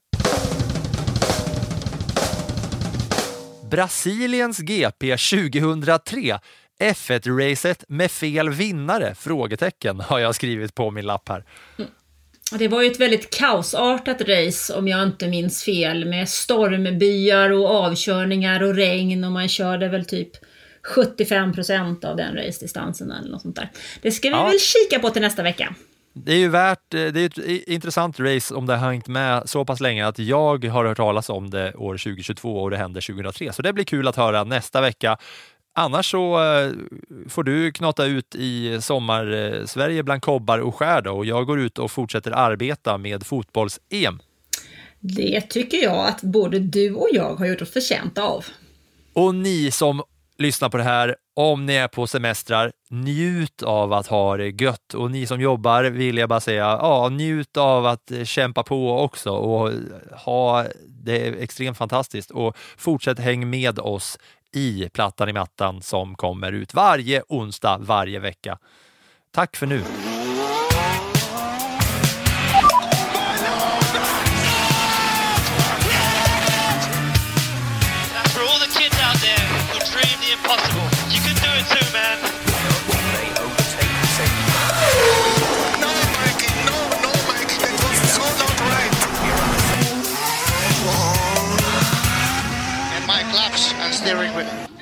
Brasiliens G P tjugohundratre F ett-racet med fel vinnare? Frågetecken har jag skrivit på min lapp här. Mm. Det var ju ett väldigt kaosartat race om jag inte minns fel med stormbyar och avkörningar och regn och man körde väl typ sjuttiofem procent av den race-distansen eller något sånt där. Det ska vi ja. väl kika på till nästa vecka. Det är ju värt, det är ett intressant race om det har hängt med så pass länge att jag har hört talas om det år tjugohundratjugotvå och det hände tjugohundratre. Så det blir kul att höra nästa vecka. Annars så får du knata ut i sommar-Sverige bland kobbar och skär då, och jag går ut och fortsätter arbeta med fotbolls-E M. Det tycker jag att både du och jag har gjort oss förtjänta av. Och ni som lyssnar på det här, om ni är på semestrar, njut av att ha det gött. Och ni som jobbar vill jag bara säga, ja, njut av att kämpa på också och ha det extremt fantastiskt. Och fortsätt häng med oss i Plattan i mattan som kommer ut varje onsdag, varje vecka. Tack för nu! And steering wheel.